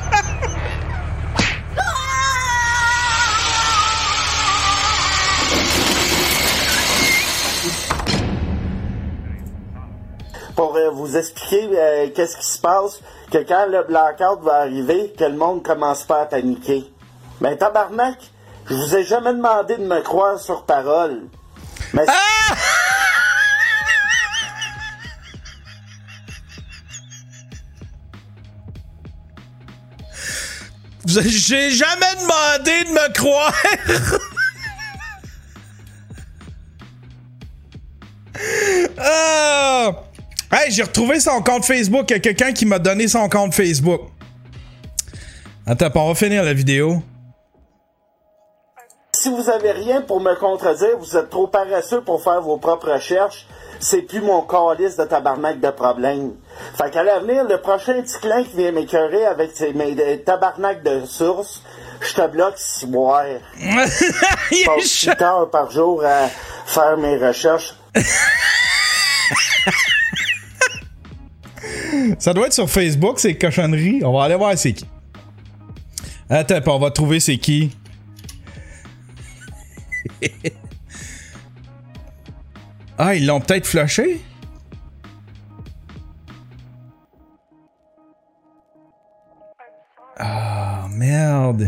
Pour vous expliquer qu'est-ce qui se passe, que quand le blackout va arriver, que le monde commence pas à paniquer. Ben, tabarnak, je vous ai jamais demandé de me croire sur parole. Mais j'ai jamais demandé de me croire. Hey, j'ai retrouvé son compte Facebook. Il y a quelqu'un qui m'a donné son compte Facebook. Attends, on va finir la vidéo. Si vous avez rien pour me contredire, vous êtes trop paresseux pour faire vos propres recherches, c'est plus mon calice de tabarnak de problème. Fait qu'à l'avenir, le prochain petit clin qui vient m'écœurer avec mes tabarnak de sources, je te bloque 6 mois. Je passe 8 heures par jour à faire mes recherches. Ça doit être sur Facebook, ces cochonneries. On va aller voir c'est qui. Attends, on va trouver c'est qui. Ah, ils l'ont peut-être flushé? Ah, merde.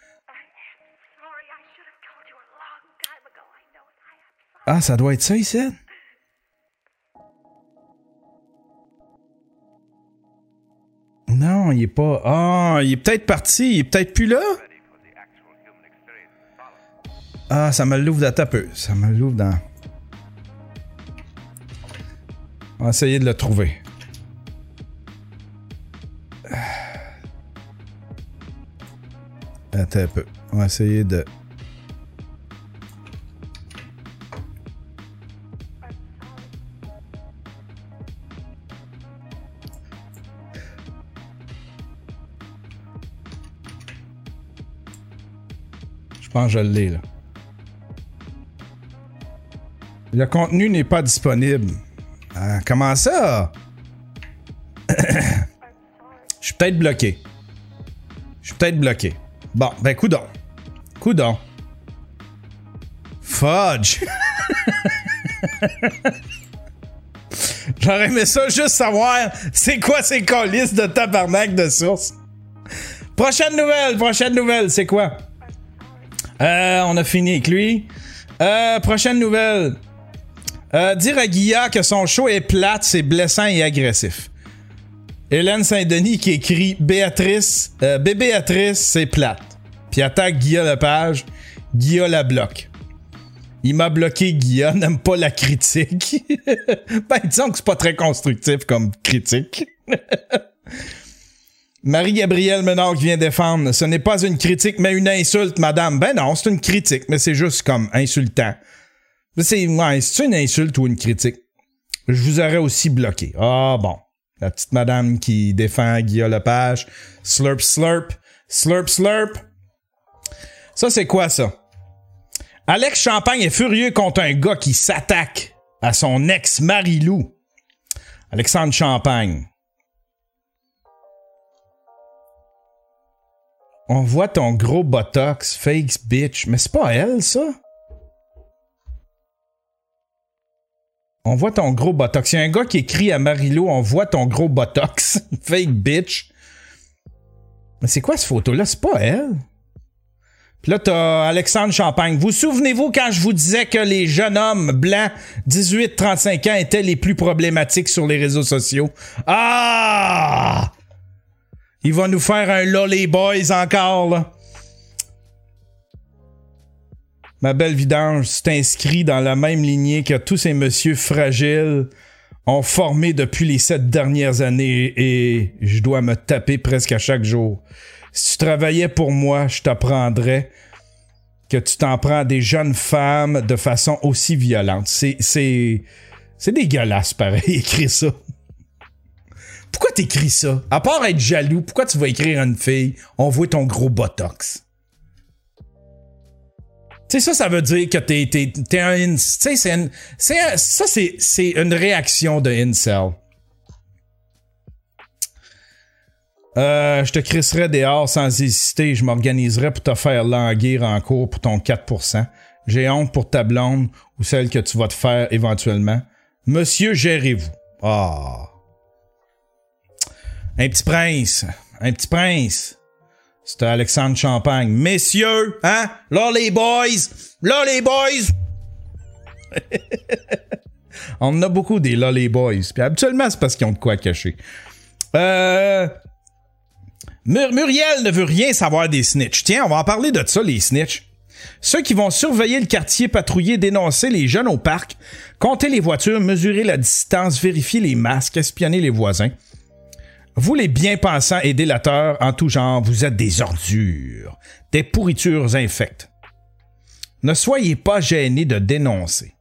Ah, ça doit être ça ici? Non, il est pas... Ah, il est peut-être parti. Il est peut-être plus là? Ah, ça me l'ouvre de peu. Ça me l'ouvre dans... On va essayer de le trouver. Attends un peu. On va essayer de... Je pense que je l'ai, là. Le contenu n'est pas disponible. Comment ça? Je suis peut-être bloqué. Bon, ben, coudonc. Fudge. J'aurais aimé ça juste savoir c'est quoi ces colis de tabarnak de source. Prochaine nouvelle, c'est quoi? On a fini avec lui. Prochaine nouvelle. Dire à Guilla que son show est plate, c'est blessant et agressif. Hélène Saint-Denis qui écrit Béatrice, Béatrice, c'est plate. Puis attaque Guilla Lepage. Guilla la bloque. Il m'a bloqué, Guilla, n'aime pas la critique. Ben, disons que c'est pas très constructif comme critique. Marie-Gabrielle Menard qui vient défendre. Ce n'est pas une critique, mais une insulte, madame. Ben non, c'est une critique, mais c'est juste comme insultant. C'est une insulte ou une critique? Je vous aurais aussi bloqué. Ah bon. La petite madame qui défend Guilla Lepage. Slurp, slurp. Slurp, slurp. Ça, c'est quoi, ça? Alex Champagne est furieux contre un gars qui s'attaque à son ex Marie-Lou. Alexandre Champagne. On voit ton gros botox, fake bitch. Mais c'est pas elle, ça? On voit ton gros botox. Il y a un gars qui écrit à Marie-Lou, on voit ton gros botox, fake bitch. Mais c'est quoi cette photo-là? C'est pas elle? Puis là, t'as Alexandre Champagne. Vous souvenez-vous quand je vous disais que les jeunes hommes blancs 18-35 ans étaient les plus problématiques sur les réseaux sociaux? Ah! Il va nous faire un Lolly Boys encore, là. Ma belle vidange, c'est inscrit dans la même lignée que tous ces messieurs fragiles ont formé depuis les 7 dernières années et je dois me taper presque à chaque jour. Si tu travaillais pour moi, je t'apprendrais que tu t'en prends à des jeunes femmes de façon aussi violente. C'est dégueulasse, pareil, écrire ça. Pourquoi t'écris ça? À part être jaloux, pourquoi tu vas écrire à une fille « On voit ton gros botox ». Tu sais, ça veut dire que t'es un... Tu sais, c'est une réaction de incel. Je te crisserais dehors sans hésiter. Je m'organiserais pour te faire languir en cours pour ton 4%. J'ai honte pour ta blonde ou celle que tu vas te faire éventuellement. Monsieur, gérez-vous. Ah. Un petit prince. Un petit prince. C'était Alexandre Champagne. Messieurs, hein? Là, les boys! Là, les boys! On en a beaucoup des là, les boys. Puis habituellement, c'est parce qu'ils ont de quoi cacher. Muriel ne veut rien savoir des snitchs. Tiens, on va en parler de ça, les snitchs. Ceux qui vont surveiller le quartier, patrouiller, dénoncer les jeunes au parc, compter les voitures, mesurer la distance, vérifier les masques, espionner les voisins. Vous, les bien-pensants et délateurs en tout genre, vous êtes des ordures, des pourritures infectes. Ne soyez pas gênés de dénoncer.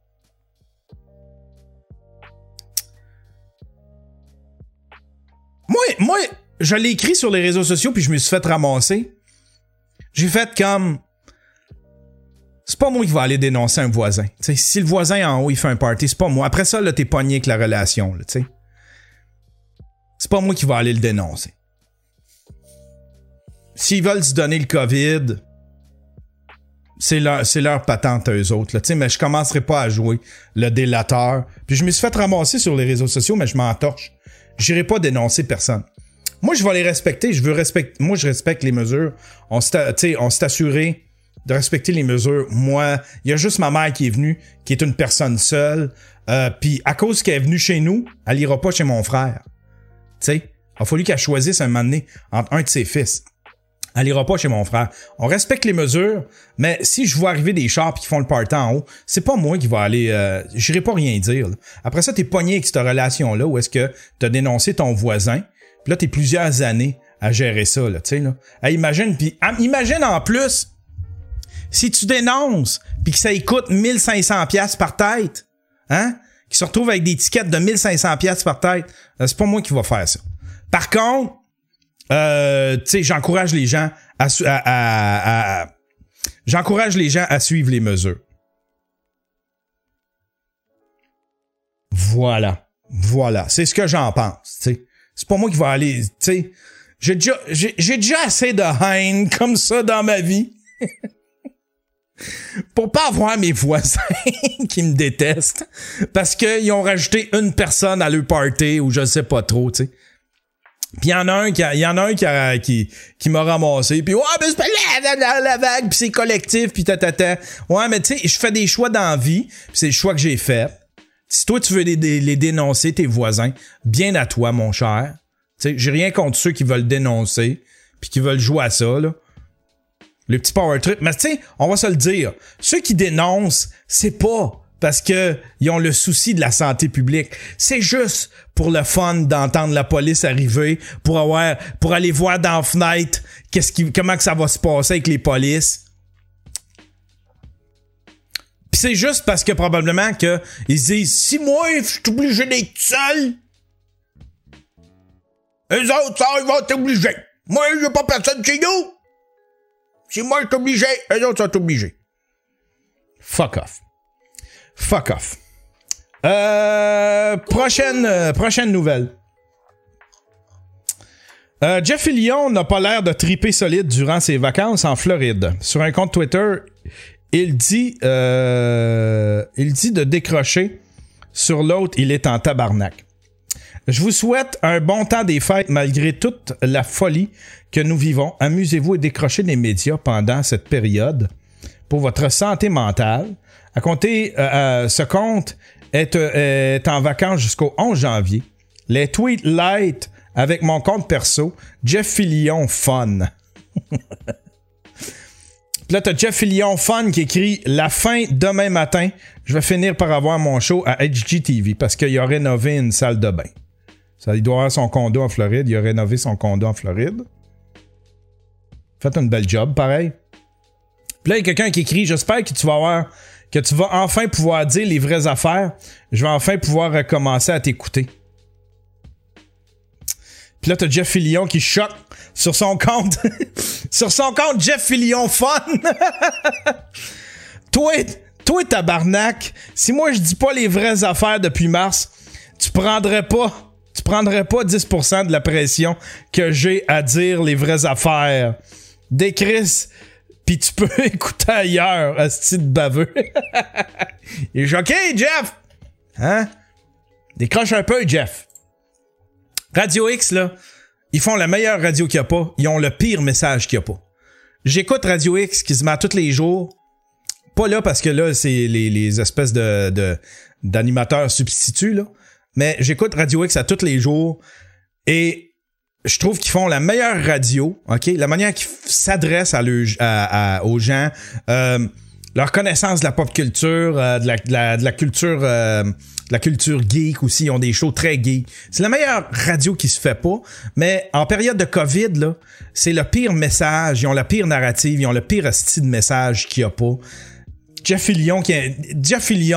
Moi, je l'ai écrit sur les réseaux sociaux puis je me suis fait ramasser. J'ai fait comme... C'est pas moi qui va aller dénoncer un voisin. T'sais, si le voisin en haut, il fait un party, c'est pas moi. Après ça, là, t'es pogné avec la relation, là, tu sais. C'est pas moi qui va aller le dénoncer. S'ils veulent se donner le COVID, c'est leur patente à eux autres. Là. Mais je commencerai pas à jouer le délateur. Puis je me suis fait ramasser sur les réseaux sociaux, mais je m'en torche. J'irai pas dénoncer personne. Moi, je vais les respecter. Moi, je respecte les mesures. On s'est assuré de respecter les mesures. Moi, il y a juste ma mère qui est venue, qui est une personne seule. Puis à cause qu'elle est venue chez nous, elle ira pas chez mon frère. Tu sais, il a fallu qu'elle choisisse un moment donné entre un de ses fils. Elle ira pas chez mon frère. On respecte les mesures, mais si je vois arriver des chars qui font le party en haut, c'est pas moi qui va aller... j'irai pas rien dire. Là. Après ça, t'es pogné avec cette relation-là où est-ce que t'as dénoncé ton voisin, puis là, t'es plusieurs années à gérer ça, là, tu sais, là. Imagine en plus, si tu dénonces, puis que ça coûte 1500$ par tête, hein? Qui se retrouve avec des tickets de 1500$ par tête. C'est pas moi qui va faire ça. Par contre, tu sais, j'encourage les gens j'encourage les gens à suivre les mesures. Voilà. C'est ce que j'en pense, tu sais. C'est pas moi qui va aller, tu sais. J'ai déjà assez de haine comme ça dans ma vie. Pour pas avoir mes voisins qui me détestent parce qu'ils ont rajouté une personne à leur party ou je sais pas trop, tu sais. Puis il y en a un qui m'a ramassé puis ouais, mais c'est pas la vague puis c'est collectif puis tatata. Ouais, mais tu sais, je fais des choix dans la vie, puis c'est le choix que j'ai fait. Si toi tu veux les dénoncer tes voisins, bien à toi mon cher. Tu sais, j'ai rien contre ceux qui veulent dénoncer puis qui veulent jouer à ça là. Le petit power trip. Mais tu sais, on va se le dire. Ceux qui dénoncent, c'est pas parce que ils ont le souci de la santé publique. C'est juste pour le fun d'entendre la police arriver, pour aller voir dans la fenêtre comment que ça va se passer avec les polices. Pis c'est juste parce que probablement que ils se disent, si moi je suis obligé d'être seul, eux autres, ça, ils vont être obligés. Moi, j'ai pas personne chez nous. Si moi je suis obligé, eux autres sont obligés. Fuck off. Fuck off. Prochaine nouvelle. Jeff Fillion n'a pas l'air de triper solide durant ses vacances en Floride. Sur un compte Twitter, il dit de décrocher. Sur l'autre, il est en tabarnak. Je vous souhaite un bon temps des fêtes malgré toute la folie que nous vivons. Amusez-vous et décrochez les médias pendant cette période pour votre santé mentale. À compter, ce compte est en vacances jusqu'au 11 janvier. Les tweets light avec mon compte perso, Jeff Fillion Fun. Puis là, t'as Jeff Fillion Fun qui écrit « La fin demain matin, je vais finir par avoir mon show à HGTV parce qu'il a rénové une salle de bain. » Ça, il doit avoir son condo en Floride. Il a rénové son condo en Floride. Faites une belle job, pareil. Puis là, il y a quelqu'un qui écrit « J'espère que tu vas enfin pouvoir dire les vraies affaires. Je vais enfin pouvoir recommencer à t'écouter. » Puis là, t'as Jeff Fillion qui choque sur son compte. Sur son compte Jeff Fillion Fun. Toi, tabarnak, si moi je dis pas les vraies affaires depuis mars, tu prendrais pas 10% de la pression que j'ai à dire les vraies affaires. Décris, pis tu peux écouter ailleurs, asti de baveux. Il est choqué, Jeff! Hein? Décroche un peu, Jeff. Radio X, là, ils font la meilleure radio qu'il n'y a pas. Ils ont le pire message qu'il n'y a pas. J'écoute Radio X qui se met tous les jours. Pas là parce que là, c'est les espèces d'animateurs substituts, là. Mais j'écoute Radio X à tous les jours. Et je trouve qu'ils font la meilleure radio, OK? La manière qu'ils s'adressent aux gens. Leur connaissance de la pop culture, de la culture... la culture geek aussi, ils ont des shows très geek. C'est la meilleure radio qui se fait pas, mais en période de COVID, là, c'est le pire message, ils ont la pire narrative, ils ont le pire style de message qu'il y a pas. Jeff Fillion qui... tu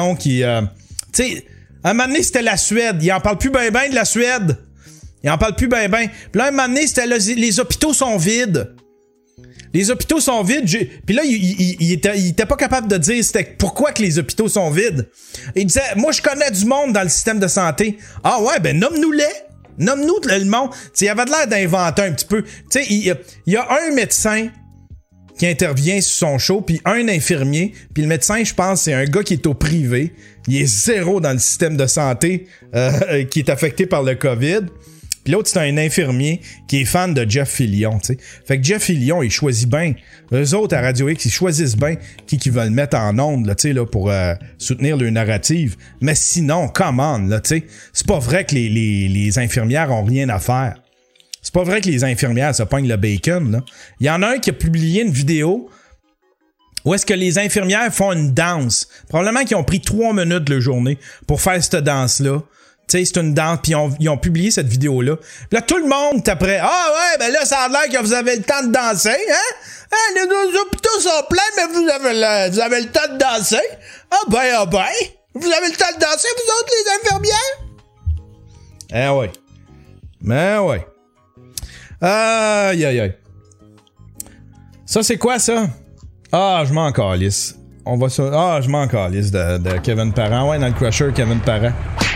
sais, à un moment donné, c'était la Suède. Il en parle plus ben de la Suède. Il en parle plus ben. Puis là, à un moment donné, c'était les hôpitaux sont vides. Les hôpitaux sont vides. Puis là, il était pas capable de dire pourquoi que les hôpitaux sont vides. Il disait, moi, je connais du monde dans le système de santé. Ah ouais, ben nomme-nous-les. Nomme-nous le monde. T'sais, il avait l'air d'inventer un petit peu. Tu sais, il y a un médecin qui intervient sur son show, puis un infirmier. Puis le médecin, je pense, c'est un gars qui est au privé. Il est zéro dans le système de santé qui est affecté par le COVID. Puis l'autre, c'est un infirmier qui est fan de Jeff Fillion, tu sais. Fait que Jeff Fillion, il choisit bien. Eux autres, à Radio X, ils choisissent bien qui veulent mettre en onde, là, tu sais, là, pour soutenir leur narrative. Mais sinon, come on, là, tu sais. C'est pas vrai que les infirmières ont rien à faire. C'est pas vrai que les infirmières se pognent le bacon, là. Il y en a un qui a publié une vidéo où est-ce que les infirmières font une danse. Probablement qu'ils ont pris 3 minutes de leur journée pour faire cette danse-là. Tu sais, c'est une danse, puis ils ont publié cette vidéo-là. Puis là, tout le monde t'après. Ah ouais, ben là, ça a l'air que vous avez le temps de danser, hein? Les hôpitaux sont pleins, mais vous avez le temps de danser. Ah ben, vous avez le temps de danser, vous autres, les infirmières? Ouais. Ben ouais. Aïe. Ça, c'est quoi, ça? Ah, je m'en calisse. Je m'en calisse de Kevin Parent. Ouais, dans le Crusher, Kevin Parent.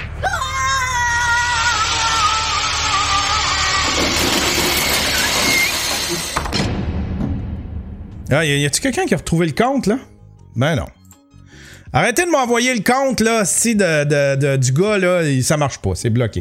Ah, y a-tu quelqu'un qui a retrouvé le compte, là? Ben non. Arrêtez de m'envoyer le compte, là, du gars, là, ça marche pas, c'est bloqué.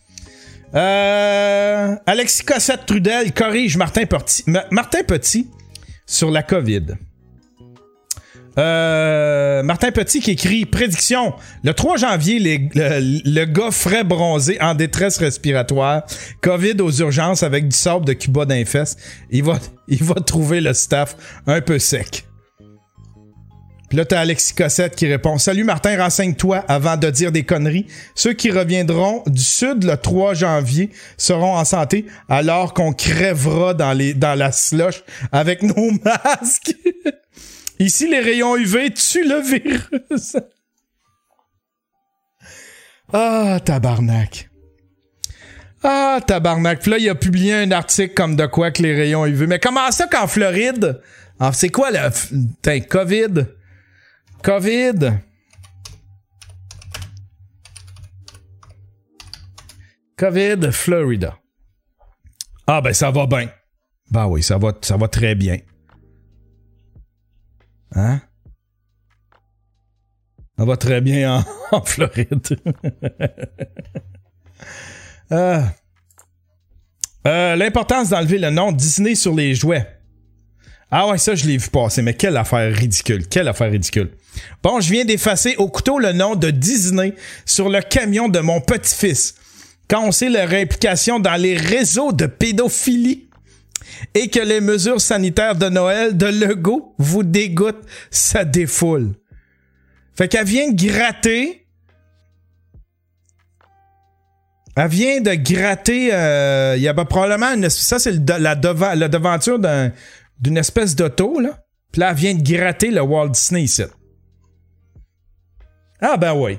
Alexis Cossette-Trudel corrige Martin Petit sur la COVID. Martin Petit qui écrit prédiction. Le 3 janvier, le gars frais bronzé en détresse respiratoire, COVID aux urgences avec du sable de Cuba dans les fesses. Il va trouver le staff un peu sec. Puis là, t'as Alexis Cossette qui répond: Salut Martin, renseigne-toi avant de dire des conneries. Ceux qui reviendront du sud le 3 janvier seront en santé alors qu'on crèvera dans la slush avec nos masques. Ici, les rayons UV tuent le virus. Ah, tabarnak. Ah, tabarnak. Puis là, il a publié un article comme de quoi que les rayons UV. Mais comment ça qu'en Floride? Alors, c'est quoi le... COVID, Florida. Ah, ben, ça va bien. Ben oui, ça va très bien. Hein? Ça va très bien en Floride. L'importance d'enlever le nom Disney sur les jouets. Ah ouais, ça, je l'ai vu passer, mais quelle affaire ridicule. Bon, je viens d'effacer au couteau le nom de Disney sur le camion de mon petit-fils. Quand on sait leur implication dans les réseaux de pédophilie et que les mesures sanitaires de Noël de Legault vous dégoûtent, ça défoule. Fait qu'elle vient de gratter... Elle vient de gratter... Il y a probablement... ça, c'est la devanture d'une espèce d'auto, là. Puis là, elle vient de gratter le Walt Disney ici. Ah ben oui.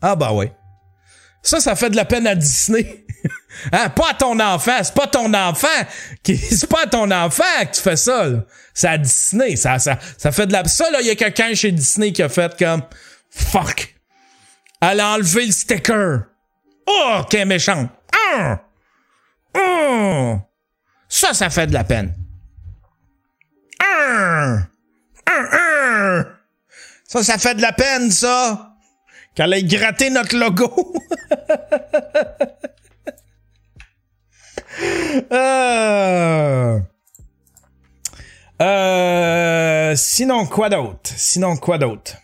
Ça fait de la peine à Disney. Hein, pas à ton enfant. C'est pas à ton enfant que tu fais ça, là. C'est à Disney. Ça fait de la... Ça, là, il y a quelqu'un chez Disney qui a fait comme... Fuck. Elle a enlevé le sticker. Oh, qu'elle est méchante. Ça fait de la peine. Ça fait de la peine, ça. Qu'elle ait gratté notre logo. Sinon, quoi d'autre?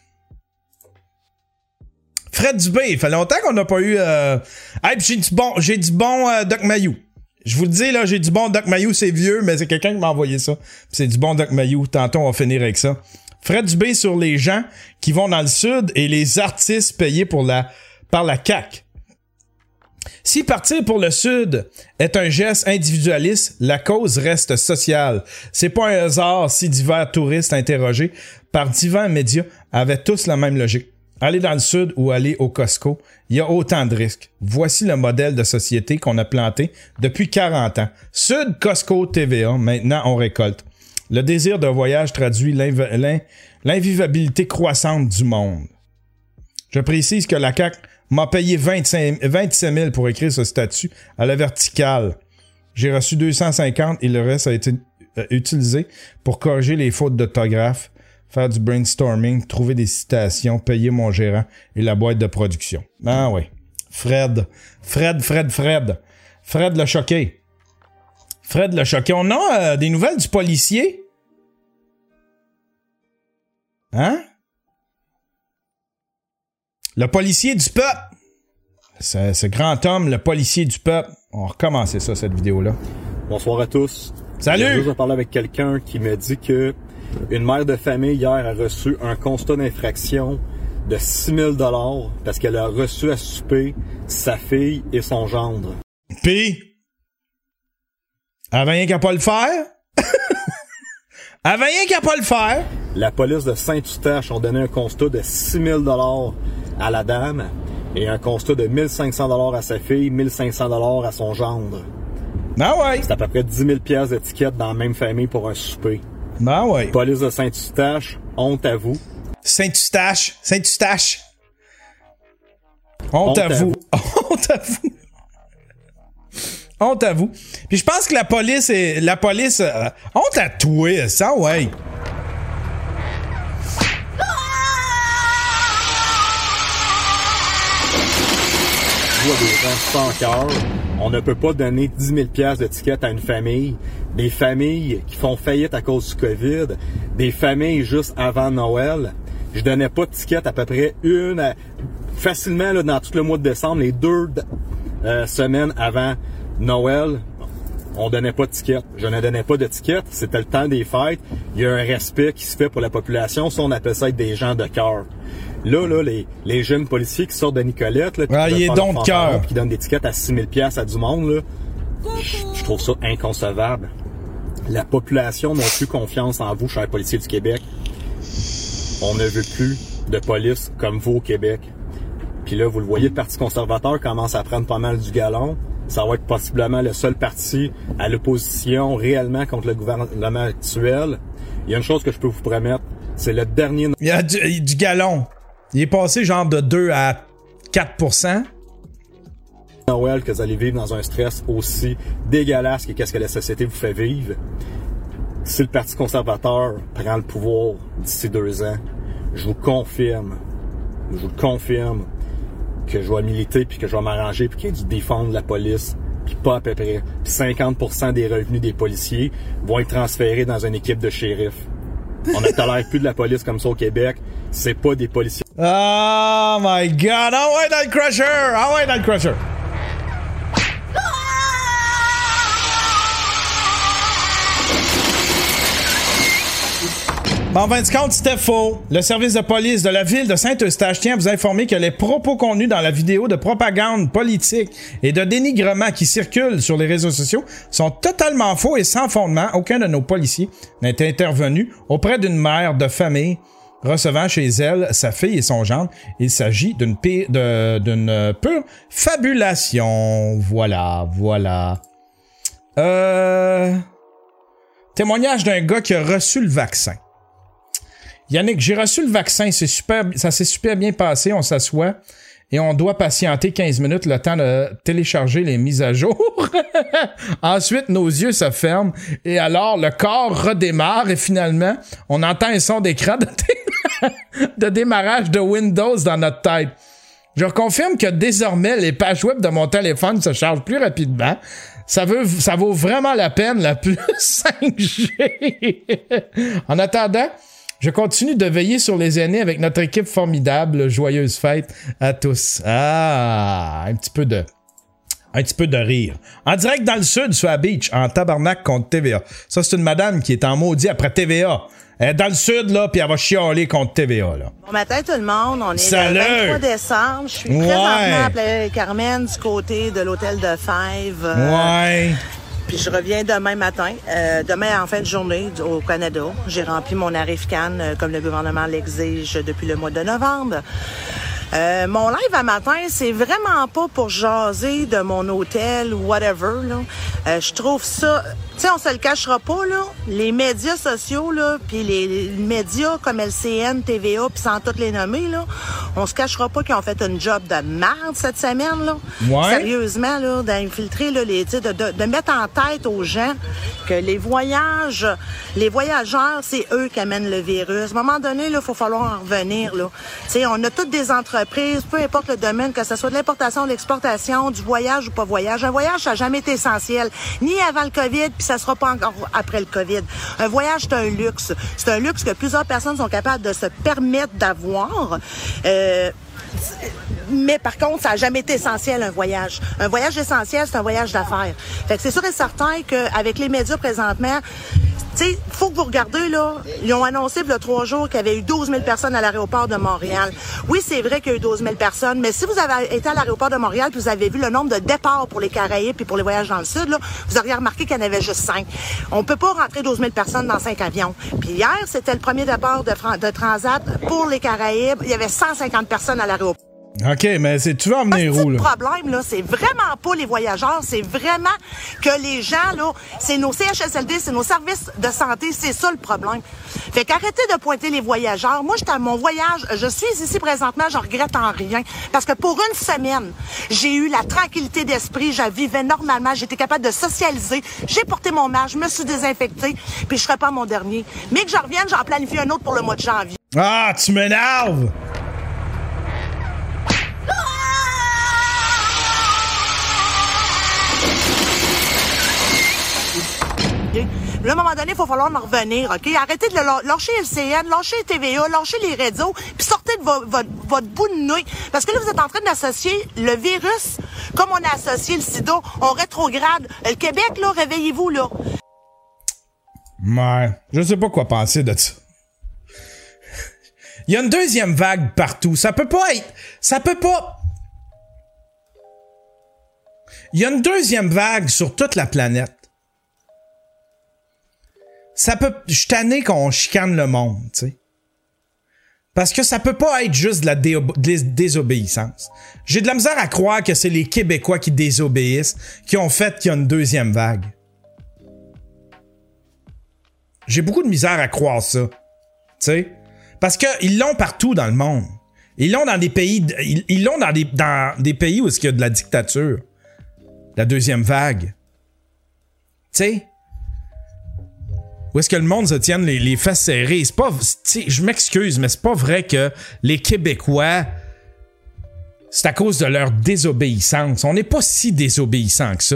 Fred Dubé, il fait longtemps qu'on n'a pas eu... Hey, j'ai du bon Doc Mayou. Je vous le dis, là, j'ai du bon Doc Mayou, c'est vieux, mais c'est quelqu'un qui m'a envoyé ça. C'est du bon Doc Mayou. Tantôt, on va finir avec ça. Fred Dubé sur les gens qui vont dans le sud et les artistes payés par la CAQ. Si partir pour le sud est un geste individualiste, la cause reste sociale. C'est pas un hasard si divers touristes interrogés par divers médias avaient tous la même logique. Aller dans le sud ou aller au Costco, il y a autant de risques. Voici le modèle de société qu'on a planté depuis 40 ans. Sud, Costco, TVA, maintenant on récolte. Le désir de voyage traduit l'invivabilité croissante du monde. Je précise que la CAQ m'a payé 27 000 pour écrire ce statut à la verticale. J'ai reçu 250 et le reste a été utilisé pour corriger les fautes d'orthographe, faire du brainstorming, trouver des citations, payer mon gérant et la boîte de production. Ah ouais. Fred le choqué. On a des nouvelles du policier? Hein? Le policier du peuple. Ce grand homme, le policier du peuple. On va recommencer ça, cette vidéo-là. Bonsoir à tous. Salut! J'ai juste parler avec quelqu'un qui me dit que une mère de famille hier a reçu un constat d'infraction de 6 000 parce qu'elle a reçu à souper sa fille et son gendre. Pis? Elle avait rien qu'à pas le faire? La police de Saint-Eustache ont donné un constat de 6 000 à la dame et un constat de 1 500 à sa fille, 1 500 à son gendre. Ah ouais! C'est à peu près 10 000 piastres d'étiquette dans la même famille pour un souper. Ben ouais. Police de Saint-Eustache, honte à vous. Saint-Eustache. Honte à vous. Honte à vous. Puis je pense que la police honte à toi, ça ouais. à des gens sans cœur. On ne peut pas donner 10 000 $ de tickets à une famille. Des familles qui font faillite à cause du COVID. Des familles juste avant Noël. Je donnais pas de tickets à peu près facilement là, dans tout le mois de décembre, les 2 semaines avant Noël. On donnait pas de tickets. Je ne donnais pas de tickets. C'était le temps des fêtes. Il y a un respect qui se fait pour la population. Ça, on appelle ça être des gens de cœur. Là, les jeunes policiers qui sortent de Nicolette, là, il est donc de cœur, qui donnent des tickets à 6 000 $ à du monde, là, je trouve ça inconcevable. La population n'a plus confiance en vous, chers policiers du Québec. On ne veut plus de police comme vous au Québec. Puis là, vous le voyez, le Parti conservateur commence à prendre pas mal du galon. Ça va être possiblement le seul parti à l'opposition réellement contre le gouvernement actuel. Il y a une chose que je peux vous promettre, c'est le dernier... Il y a du galon. Il est passé genre de 2 à 4%. Noël que vous allez vivre dans un stress aussi dégueulasse que qu'est-ce que la société vous fait vivre. Si le Parti conservateur prend le pouvoir d'ici 2 ans, je vous confirme que je vais militer puis que je vais m'arranger puis qu'il y ait du défendre de la police, puis pas à peu près. Puis 50% des revenus des policiers vont être transférés dans une équipe de shérifs. On ne tolère plus de la police comme ça au Québec. C'est pas des policiers. Oh my God! Ah ouais, dans le crusher! Ah ouais, dans le crusher! En fin de compte, c'était faux. Le service de police de la ville de Saint-Eustache tient à vous informer que les propos contenus dans la vidéo de propagande politique et de dénigrement qui circulent sur les réseaux sociaux sont totalement faux et sans fondement. Aucun de nos policiers n'a été intervenu auprès d'une mère de famille recevant chez elle sa fille et son gendre. Il s'agit d'une pure fabulation. Voilà. Témoignage d'un gars qui a reçu le vaccin. Yannick, j'ai reçu le vaccin, ça s'est super bien passé, on s'assoit et on doit patienter 15 minutes le temps de télécharger les mises à jour. Ensuite, nos yeux se ferment et alors le corps redémarre et finalement, on entend un son d'écran de démarrage de Windows dans notre tête. Je confirme que désormais, les pages web de mon téléphone se chargent plus rapidement. Ça vaut vraiment la peine, la plus 5G. En attendant, je continue de veiller sur les aînés avec notre équipe formidable. Joyeuse fête à tous. Ah, un petit peu de rire. En direct dans le sud, sur la beach, en tabarnak contre TVA. Ça, c'est une madame qui est en maudit après TVA. Elle est dans le sud, là, puis elle va chialer contre TVA, là. Bon matin, tout le monde. On est Salut. le 23 décembre. Je suis présentement à Playa-Carmen, du côté de l'hôtel de Fèves. Ouais. Puis je reviens demain matin, demain en fin de journée au Canada. J'ai rempli mon arrêt FICAN comme le gouvernement l'exige depuis le mois de novembre. Mon live à matin, c'est vraiment pas pour jaser de mon hôtel ou whatever, là. Je trouve ça... Tu sais, on se le cachera pas, là. Les médias sociaux, là, puis les médias comme LCN, TVA, puis sans toutes les nommer, là, on se cachera pas qu'ils ont fait une job de merde cette semaine, là. Ouais. Sérieusement, là, d'infiltrer, là, de mettre en tête aux gens que les voyageurs, c'est eux qui amènent le virus. À un moment donné, là, il faut falloir en revenir, là. Tu sais, on a toutes des entreprises, peu importe le domaine, que ce soit de l'importation, de l'exportation, du voyage ou pas voyage. Un voyage, ça n'a jamais été essentiel. Ni avant le COVID, puis ça sera pas encore après le COVID. Un voyage, c'est un luxe. C'est un luxe que plusieurs personnes sont capables de se permettre d'avoir. Mais par contre, ça n'a jamais été essentiel, un voyage. Un voyage essentiel, c'est un voyage d'affaires. Fait que c'est sûr et certain qu'avec les médias présentement, tu sais, faut que vous regardez, là, ils ont annoncé il y a 3 jours qu'il y avait eu 12 000 personnes à l'aéroport de Montréal. Oui, c'est vrai qu'il y a eu 12 000 personnes, mais si vous avez été à l'aéroport de Montréal puis vous avez vu le nombre de départs pour les Caraïbes puis pour les voyages dans le Sud, là, vous auriez remarqué qu'il y en avait juste 5. On peut pas rentrer 12 000 personnes dans 5 avions. Puis hier, c'était le premier départ de Transat pour les Caraïbes. Il y avait 150 personnes à l'aéroport. OK, mais tu vas en venir où, là? Le problème, là, c'est vraiment pas les voyageurs, c'est vraiment que les gens, là, c'est nos CHSLD, c'est nos services de santé, c'est ça le problème. Fait qu'arrêtez de pointer les voyageurs. Moi, j'étais à mon voyage, je suis ici présentement, je regrette en rien. Parce que pour une semaine, j'ai eu la tranquillité d'esprit, je vivais normalement, j'étais capable de socialiser, j'ai porté mon masque, je me suis désinfecté, puis je serai pas mon dernier. Mais que je revienne, j'en planifie un autre pour le mois de janvier. Ah, tu m'énerves! Là, à un moment donné, il va falloir en revenir, OK? Arrêtez de lâcher LCN, lâcher TVA, lâcher les réseaux, puis sortez de votre bout de nouille. Parce que là, vous êtes en train d'associer le virus, comme on a associé le sida, on rétrograde. Le Québec, là, réveillez-vous, là. Ouais, je sais pas quoi penser de ça. Il y a une deuxième vague partout. Ça peut pas être... Ça peut pas... Il y a une deuxième vague sur toute la planète. Ça peut... Je suis tanné qu'on chicane le monde, tu sais. Parce que ça peut pas être juste de la désobéissance. J'ai de la misère à croire que c'est les Québécois qui désobéissent qui ont fait qu'il y a une deuxième vague. J'ai beaucoup de misère à croire ça. Tu sais? Parce qu'ils l'ont partout dans le monde. Ils l'ont dans des pays... Ils l'ont dans des pays où il y a de la dictature. La deuxième vague. Tu sais? Où est-ce que le monde se tienne les fesses serrées? C'est pas... Je m'excuse, mais c'est pas vrai que les Québécois... C'est à cause de leur désobéissance. On n'est pas si désobéissants que ça.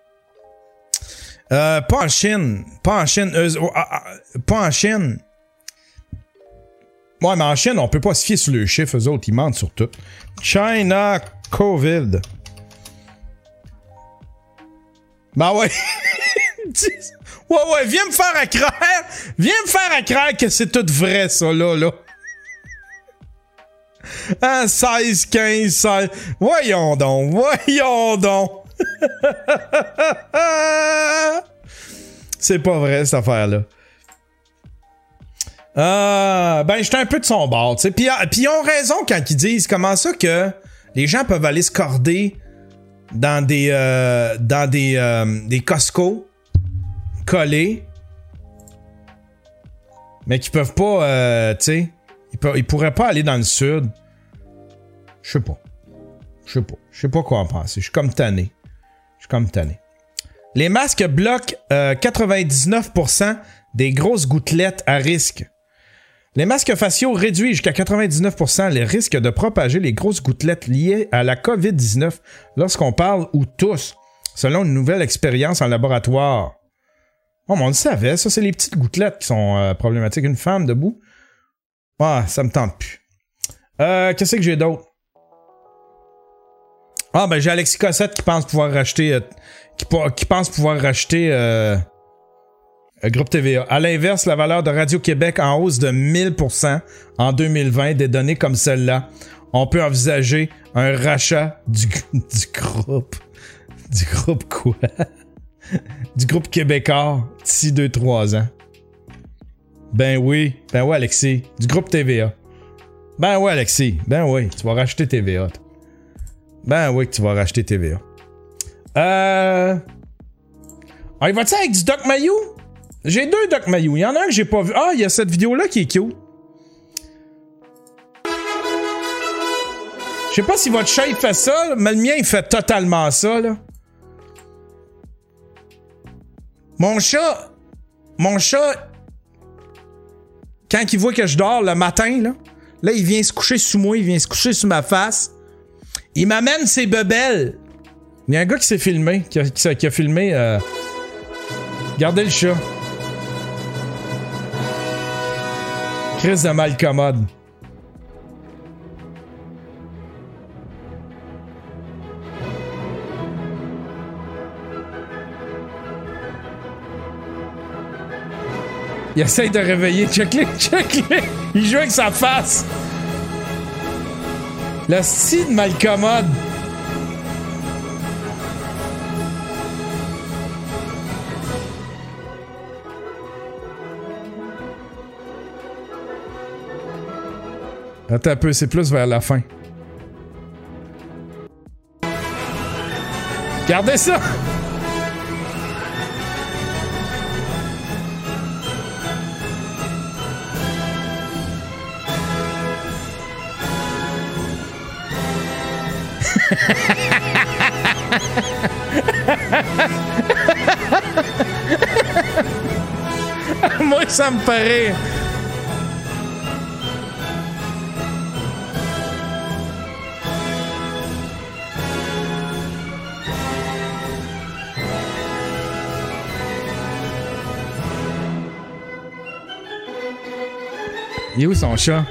Pas en Chine. Pas en Chine. Pas en Chine. Ouais, mais en Chine, on peut pas se fier sur le chiffre. Eux autres, ils mentent sur tout. China COVID. Ben ouais. Ouais, viens me faire à croire. Viens me faire à croire que c'est tout vrai, ça, là. Hein, 16, 15, 16. Voyons donc. C'est pas vrai, cette affaire-là. Ben, j'étais un peu de son bord, tu sais. Puis ils ont raison quand ils disent comment ça que les gens peuvent aller se corder dans des Costco collés, mais qu'ils peuvent pas, tu sais, ils pourraient pas aller dans le sud. Je sais pas. Je sais pas quoi en penser. Je suis comme tanné. Les masques bloquent 99% des grosses gouttelettes à risque. Les masques faciaux réduisent jusqu'à 99% les risques de propager les grosses gouttelettes liées à la COVID-19 lorsqu'on parle ou tousse, selon une nouvelle expérience en laboratoire. Oh, mais on le savait, ça, c'est les petites gouttelettes qui sont problématiques. Une femme debout. Ah, ça me tente plus. Qu'est-ce que j'ai d'autre? Ah, ben, j'ai Alexis Cossette qui pense pouvoir racheter... qui pense pouvoir racheter... Groupe TVA. À l'inverse, la valeur de Radio-Québec en hausse de 1000% en 2020. Des données comme celle-là, on peut envisager un rachat du groupe. Du groupe quoi? Du groupe québécois d'ici 2-3 ans. Ben oui, Alexis. Du groupe TVA. Ben ouais, Alexis. Ben oui, tu vas racheter TVA. Ben oui, tu vas racheter TVA. Ah, il va-tu avec du Doc Mayou? J'ai 2 Doc Mayou. Il y en a un que j'ai pas vu. Ah, il y a cette vidéo-là qui est cute. Je sais pas si votre chat il fait ça, mais le mien il fait totalement ça, là. Mon chat, quand il voit que je dors le matin, là, il vient se coucher sous moi, il vient se coucher sous ma face. Il m'amène ses bebelles. Il y a un gars qui s'est filmé, qui a filmé. Regardez le chat. Crise de malcommode. Il essaye de réveiller. Check-le. Il joue avec sa face. Le style de malcommode. Attends un peu, c'est plus vers la fin. Regardez ça! Moi, ça me fait rire. Il est où son chat?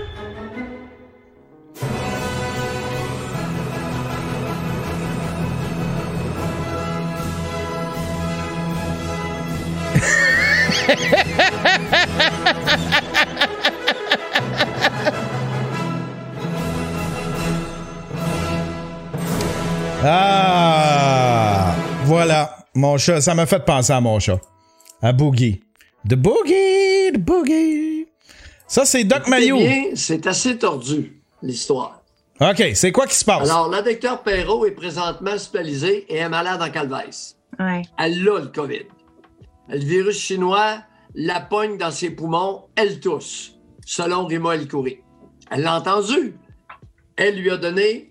Ah! Voilà. Mon chat, ça m'a fait penser à mon chat. À Boogie. The Boogie. Ça, c'est Doc Mayou. Bien, c'est assez tordu, l'histoire. OK, c'est quoi qui se passe? Alors, la docteur Perrault est présentement hospitalisée et est malade en calvaise. Ouais. Elle a le COVID. Le virus chinois la pogne dans ses poumons, elle tousse, selon Rima El-Khoury. Elle l'a entendu. Elle lui a donné...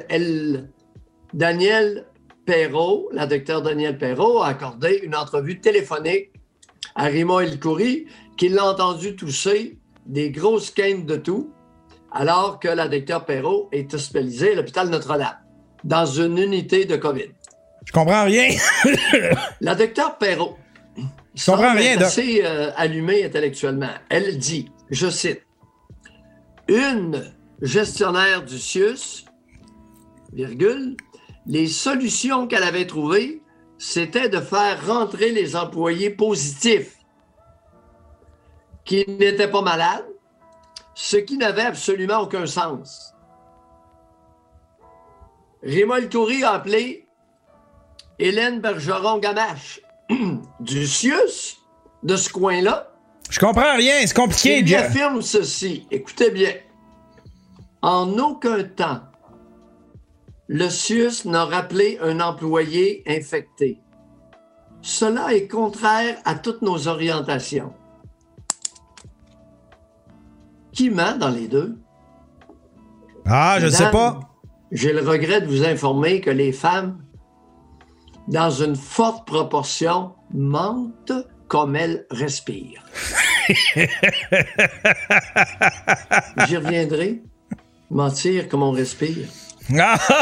Daniel Perrault, la docteure Daniel Perrault, a accordé une entrevue téléphonique à Rima El-Khoury, qui l'a entendu tousser des grosses quintes de tout, alors que la docteure Perrault est hospitalisée à l'hôpital Notre-Dame, dans une unité de COVID. Je comprends rien. La docteure Perrault semble assez allumée intellectuellement. Elle dit, je cite, « Une gestionnaire du CIUS, virgule, les solutions qu'elle avait trouvées, c'était de faire rentrer les employés positifs qui n'étaient pas malades, ce qui n'avait absolument aucun sens. » Rima El-Khoury a appelé Hélène Bergeron-Gamache du CIUS, de ce coin-là. Je comprends rien, c'est compliqué. Il affirme ceci, écoutez bien. En aucun temps, le CIUS n'a rappelé un employé infecté. Cela est contraire à toutes nos orientations. Qui ment dans les deux? Ah, je ne sais pas. J'ai le regret de vous informer que les femmes, dans une forte proportion, mentent comme elles respirent. J'y reviendrai. Mentir comme on respire. Il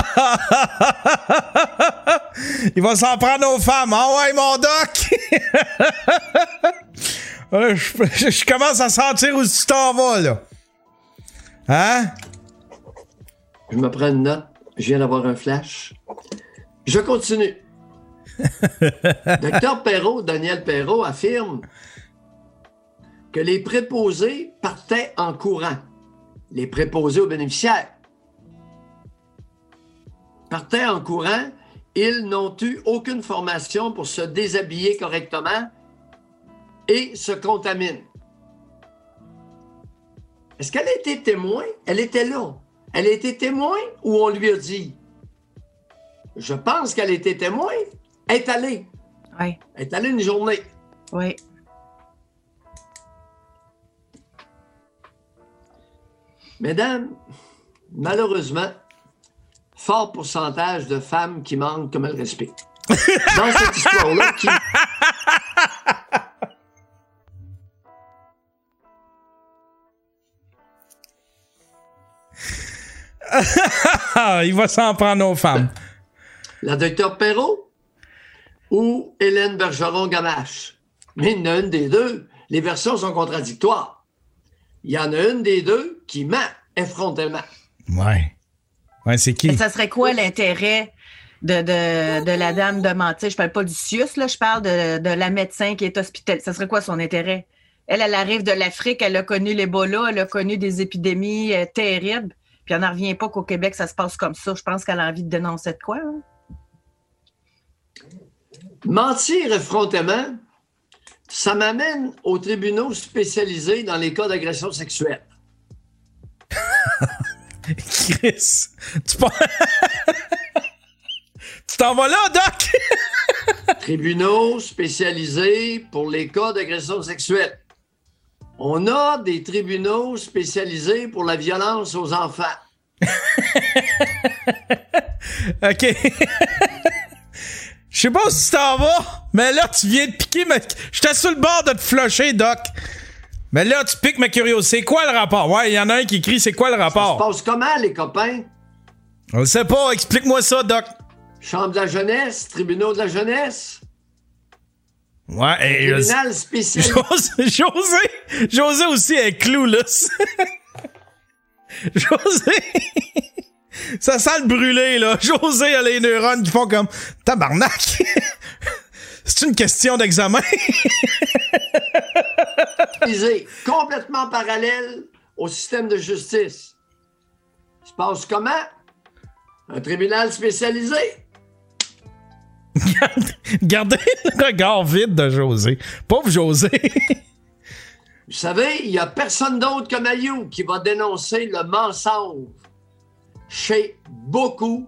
va s'en prendre aux femmes. Ah ouais, mon doc! Je commence à sentir où tu t'en vas, là. Hein? Je me prends une note. Je viens d'avoir un flash. Je continue. Docteur Perrault, Daniel Perrault, affirme que les préposés partaient en courant. Les préposés aux bénéficiaires partaient en courant. Ils n'ont eu aucune formation pour se déshabiller correctement et se contaminent. Est-ce qu'elle a été témoin? Elle était là. Elle a été témoin ou on lui a dit? Je pense qu'elle a été témoin. Elle est allée. Oui. Elle est allée une journée. Oui. Mesdames, malheureusement, fort pourcentage de femmes qui mentent comme elles respirent. Dans cette histoire-là, qui... Il va s'en prendre aux femmes. La docteur Perrault ou Hélène Bergeron-Gamache? Mais il y en a une des deux. Les versions sont contradictoires. Il y en a une des deux qui ment effrontément. Ouais. Ouais, c'est qui? Et ça serait quoi l'intérêt de la dame de mentir? Je parle pas du CIUS, là, je parle de la médecin qui est hospitalisée. Ça serait quoi son intérêt? Elle arrive de l'Afrique, elle a connu l'Ebola, elle a connu des épidémies terribles, puis elle n'en revient pas qu'au Québec, ça se passe comme ça. Je pense qu'elle a envie de dénoncer de quoi, hein? Mentir effrontément, ça m'amène aux tribunaux spécialisés dans les cas d'agression sexuelle. Chris, tu t'en vas là, Doc? Tribunaux spécialisés pour les cas d'agression sexuelle. On a des tribunaux spécialisés pour la violence aux enfants. OK. Je sais pas si tu t'en vas, mais là, tu viens de piquer J'étais sur le bord de te flusher, Doc. Mais là, tu piques ma curiosité. C'est quoi le rapport? Ouais, il y en a un qui crie, c'est quoi le rapport? Ça se passe comment, les copains? On le sait pas. Explique-moi ça, Doc. Chambre de la jeunesse, tribunaux de la jeunesse. Ouais, et tribunal spécialisé. José aussi est clueless. José, ça sent le brûlé, là. José a les neurones qui font comme tabarnak. C'est une question d'examen. Complètement parallèle au système de justice. Ça se passe comment? Un tribunal spécialisé. Gardez le regard vide de José. Pauvre José. Vous savez, il n'y a personne d'autre que Mailloux qui va dénoncer le mensonge chez beaucoup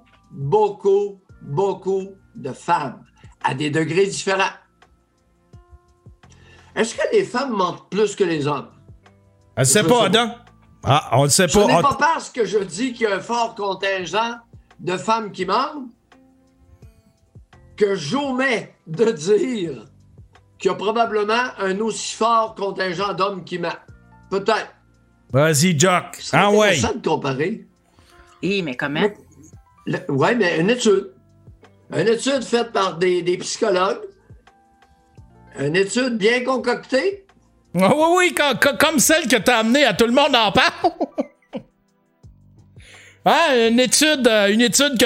de femmes, à des degrés différents. Est-ce que les femmes mentent plus que les hommes? Elle ne sait pas, Adam. Ah, on ne sait pas. Ce n'est pas parce que je dis qu'il y a un fort contingent de femmes qui mentent que j'omets de dire qu'il y a probablement un aussi fort contingent d'hommes qui mentent. Peut-être. Vas-y, Jock. Ah ouais. C'est ça de comparer. Mais comment? Oui, mais une étude. Une étude faite par des psychologues. Une étude bien concoctée. Oui, comme celle que t'as amenée à Tout le monde en parle. Hein, une étude que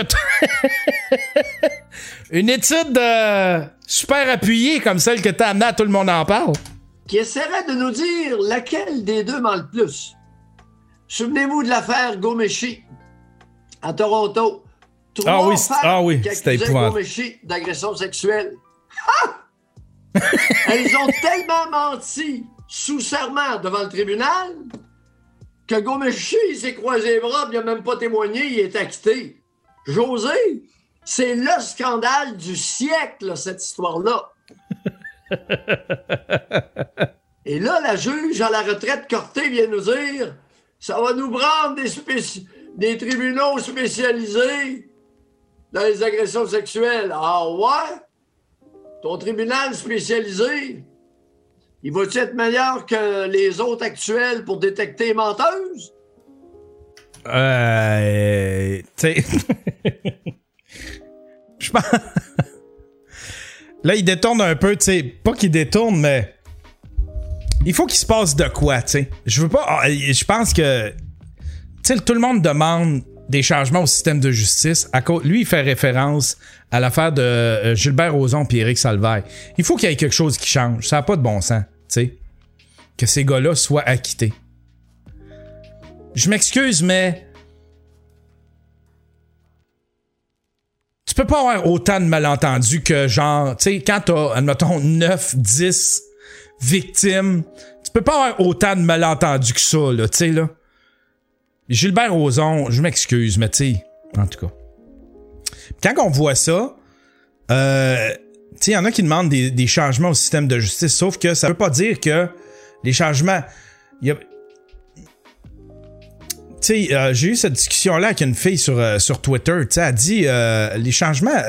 une étude super appuyée comme celle que t'as amenée à Tout le monde en parle. Qui essaierait de nous dire laquelle des deux ment le plus. Souvenez-vous de l'affaire Ghomeshi à Toronto. Trois femmes qui accusaient Ghomeshi d'agression sexuelle. Elles ont tellement menti sous serment devant le tribunal que Ghomeshi s'est croisé les bras, il n'a même pas témoigné, il est acquitté. José, c'est le scandale du siècle, cette histoire-là. Et là, la juge à la retraite Corté vient nous dire ça va nous prendre des tribunaux spécialisés dans les agressions sexuelles. Ah ouais? Ton tribunal spécialisé, il va-tu être meilleur que les autres actuels pour détecter les menteuses? Tu sais... Je pense... Là, il détourne un peu, tu sais. Pas qu'il détourne, mais... Il faut qu'il se passe de quoi, tu sais. Je veux pas... Je pense que... Tu sais, tout le monde demande des changements au système de justice. Lui, il fait référence à l'affaire de Gilbert Rozon et Éric Salvaille. Il faut qu'il y ait quelque chose qui change. Ça n'a pas de bon sens, tu sais. Que ces gars-là soient acquittés. Je m'excuse, mais... Tu peux pas avoir autant de malentendus que genre... Tu sais, quand t'as, admettons, 9, 10 victimes, tu peux pas avoir autant de malentendus que ça, là, tu sais, là. Gilbert Rozon, je m'excuse, mais tu sais, en tout cas. Quand on voit ça, tu sais, il y en a qui demandent des changements au système de justice, sauf que ça veut pas dire que les changements... Tu sais, j'ai eu cette discussion-là avec une fille sur Twitter, tu sais, elle dit, les changements,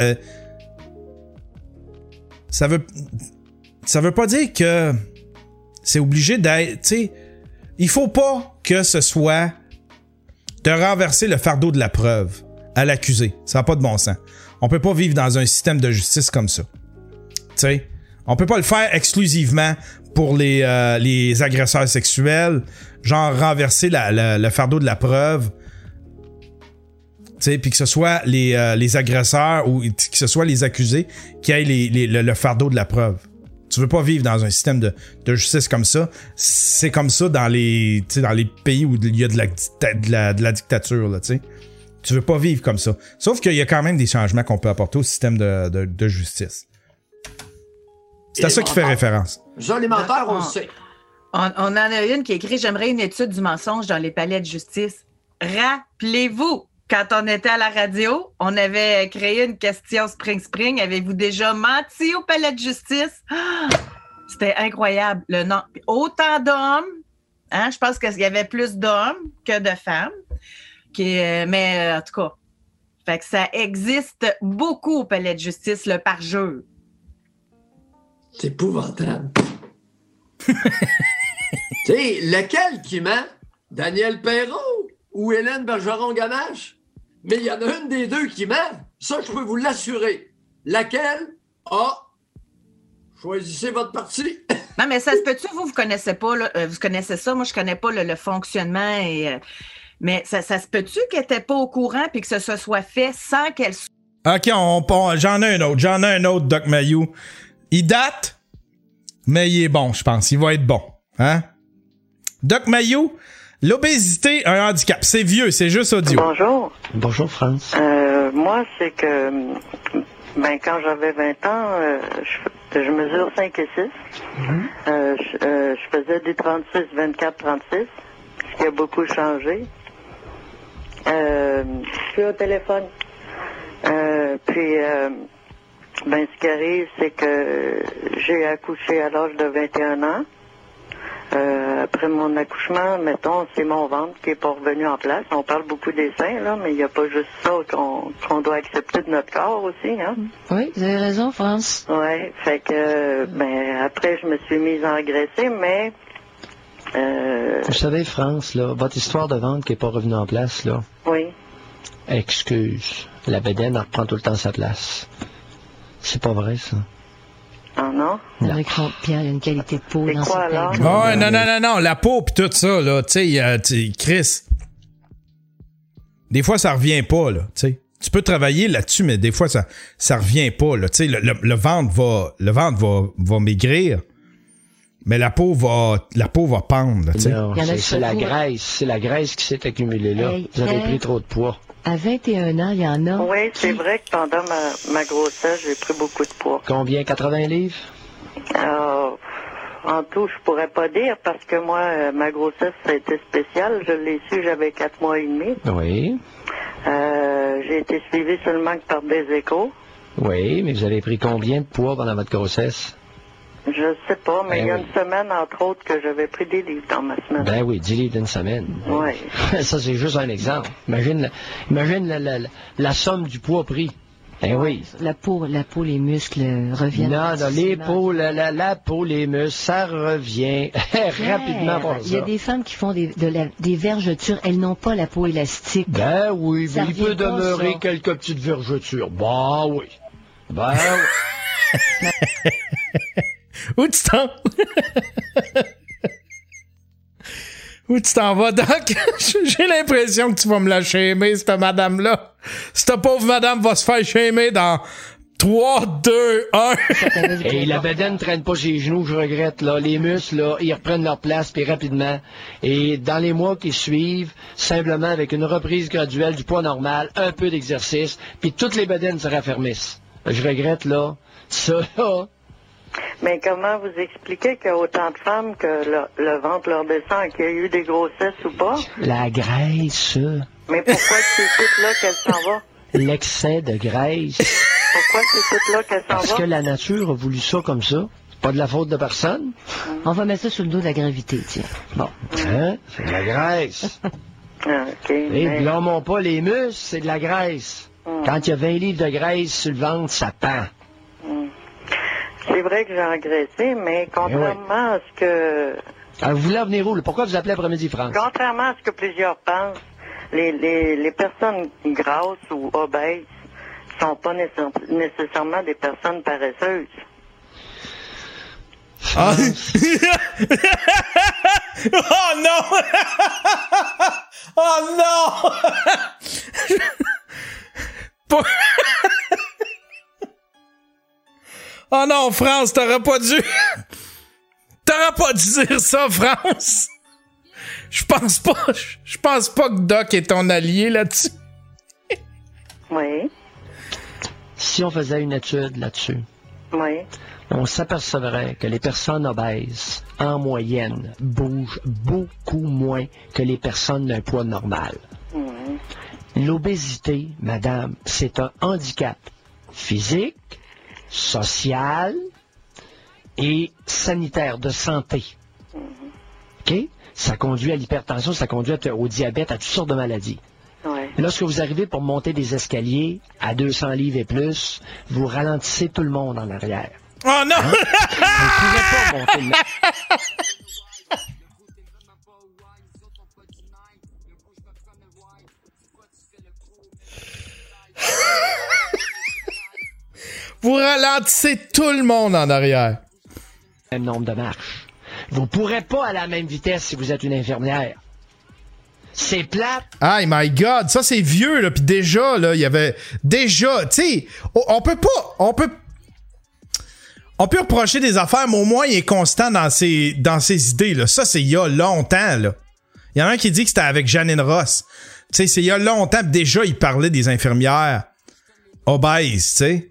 ça veut pas dire que c'est obligé d'être, tu sais, il faut pas que ce soit de renverser le fardeau de la preuve à l'accusé. Ça n'a pas de bon sens. On peut pas vivre dans un système de justice comme ça. Tu sais, on peut pas le faire exclusivement pour les agresseurs sexuels, genre renverser le fardeau de la preuve, tu sais, puis que ce soit les agresseurs ou que ce soit les accusés qui aient le fardeau de la preuve. Tu veux pas vivre dans un système de justice comme ça. C'est comme ça dans les pays où il y a de la dictature, là, tu sais. Tu veux pas vivre comme ça. Sauf qu'il y a quand même des changements qu'on peut apporter au système de justice. C'est à ça qu'il fait référence. Les menteurs, on le sait. On en a une qui écrit « J'aimerais une étude du mensonge dans les palais de justice. » Rappelez-vous, quand on était à la radio, on avait créé une question Spring. Avez-vous déjà menti au palais de justice? C'était incroyable. Le nom. Autant d'hommes, hein? Je pense qu'il y avait plus d'hommes que de femmes. Mais en tout cas, fait que ça existe beaucoup au palais de justice, le parjure. C'est épouvantable. Tu sais, lequel qui ment? Daniel Perrault ou Hélène Bergeron-Gamache? Mais il y en a une des deux qui ment. Ça, je peux vous l'assurer. Laquelle? Choisissez votre parti. Non, mais ça se peut-tu, vous connaissez pas, là, vous connaissez ça, moi je connais pas le fonctionnement, mais ça se peut-tu qu'elle n'était pas au courant puis que ça se soit fait sans qu'elle... OK, j'en ai un autre, Doc Mayou. Il date, mais il est bon, je pense. Il va être bon. Hein? Doc Mayou, l'obésité, un handicap. C'est vieux, c'est juste audio. Bonjour. Bonjour, France. Moi, c'est que quand j'avais 20 ans, je mesure 5 et 6. Je faisais du 36, 24, 36, ce qui a beaucoup changé. Je suis au téléphone. Ce qui arrive, c'est que j'ai accouché à l'âge de 21 ans. Après mon accouchement, mettons, c'est mon ventre qui n'est pas revenu en place. On parle beaucoup des seins, là, mais il n'y a pas juste ça qu'on doit accepter de notre corps aussi, hein? Oui, vous avez raison, France. Oui, fait que, après, je me suis mise à engraisser, mais... Vous savez, France, là, votre histoire de ventre qui n'est pas revenue en place, là... Oui. Excuse, la bédaine, elle reprend tout le temps sa place. C'est pas vrai, ça. Ah non? Pierre, il y a une qualité de peau dans quoi, sa tête. Non, la peau pis tout ça, là, tu sais, Chris. Des fois, ça revient pas, là, tu sais. Tu peux travailler là-dessus, mais des fois, ça revient pas, là, tu sais. Le ventre va maigrir, mais la peau va pendre, là, tu sais. C'est la graisse qui s'est accumulée là. Hey, vous avez pris trop de poids. À 21 ans, il y en a. Oui, c'est vrai que pendant ma grossesse, j'ai pris beaucoup de poids. Combien? 80 livres? En tout, je pourrais pas dire parce que moi, ma grossesse, ça a été spécial. Je l'ai su, j'avais 4 mois et demi. Oui. J'ai été suivie seulement que par des échos. Oui, mais vous avez pris combien de poids pendant votre grossesse? Je sais pas, mais il y a une semaine, entre autres, que j'avais pris 10 livres dans ma semaine. Ben oui, 10 livres d'une semaine. Oui. Ça, c'est juste un exemple. Imagine la somme du poids pris. Ben oui. La peau, les muscles reviennent. Non, les peaux, la peau, les muscles, ça revient rapidement. Il y a des femmes qui font des vergetures, elles n'ont pas la peau élastique. Ben oui, ça mais il peut demeurer quelques petites vergetures. Ben oui. Ben oui. Où tu t'en... Où tu t'en vas, Doc? J'ai l'impression que tu vas me la shamer, cette madame-là. Cette pauvre madame va se faire shamer dans 3, 2, 1. Et la bedaine ne traîne pas ses genoux, je regrette, là. Les muscles, là, ils reprennent leur place, puis rapidement. Et dans les mois qui suivent, simplement avec une reprise graduelle du poids normal, un peu d'exercice, puis toutes les bedaines se raffermissent. Je regrette, là, ça, là. Mais comment vous expliquez qu'il y a autant de femmes que le ventre leur descend, qu'il y a eu des grossesses ou pas? La graisse. Mais pourquoi c'est tout là qu'elle s'en va? L'excès de graisse. Pourquoi c'est tout là qu'elle s'en va? Parce que la nature a voulu ça comme ça. Pas de la faute de personne. On va mettre ça sur le dos de la gravité, tiens. Bon. Hein? C'est de la graisse. OK. Et blâmons pas les muscles, c'est de la graisse. Quand il y a 20 livres de graisse sur le ventre, ça pend. C'est vrai que j'ai engraissé, mais contrairement à ce que... Alors, vous voulez en venir où? Pourquoi vous appelez après-midi, France? Contrairement à ce que plusieurs pensent, les personnes grasses ou obèses sont pas nécessairement des personnes paresseuses. Ah. Oh non! Oh non! Oh non, France, t'aurais pas dû dire ça, France. Je pense pas que Doc est ton allié là-dessus. Oui. Si on faisait une étude là-dessus, oui, on s'apercevrait que les personnes obèses, en moyenne, bougent beaucoup moins que les personnes d'un poids normal. L'obésité, madame, c'est un handicap physique, social et sanitaire, de santé. OK? Ça conduit à l'hypertension, ça conduit au diabète, à toutes sortes de maladies. Ouais. Lorsque vous arrivez pour monter des escaliers à 200 livres et plus, vous ralentissez tout le monde en arrière. Oh non! Hein? Vous ne pouvez pas monter. Vous ralentissez tout le monde en arrière. Même nombre de marches. Vous pourrez pas aller à la même vitesse si vous êtes une infirmière. C'est plate. Oh my God, ça c'est vieux, là. Puis déjà, là, il y avait... Déjà, tu sais, on peut reprocher des affaires, mais au moins, il est constant dans ses idées, là. Ça, c'est il y a longtemps, là. Il y en a un qui dit que c'était avec Janine Ross. Tu sais, c'est il y a longtemps, pis déjà, il parlait des infirmières obèses, tu sais.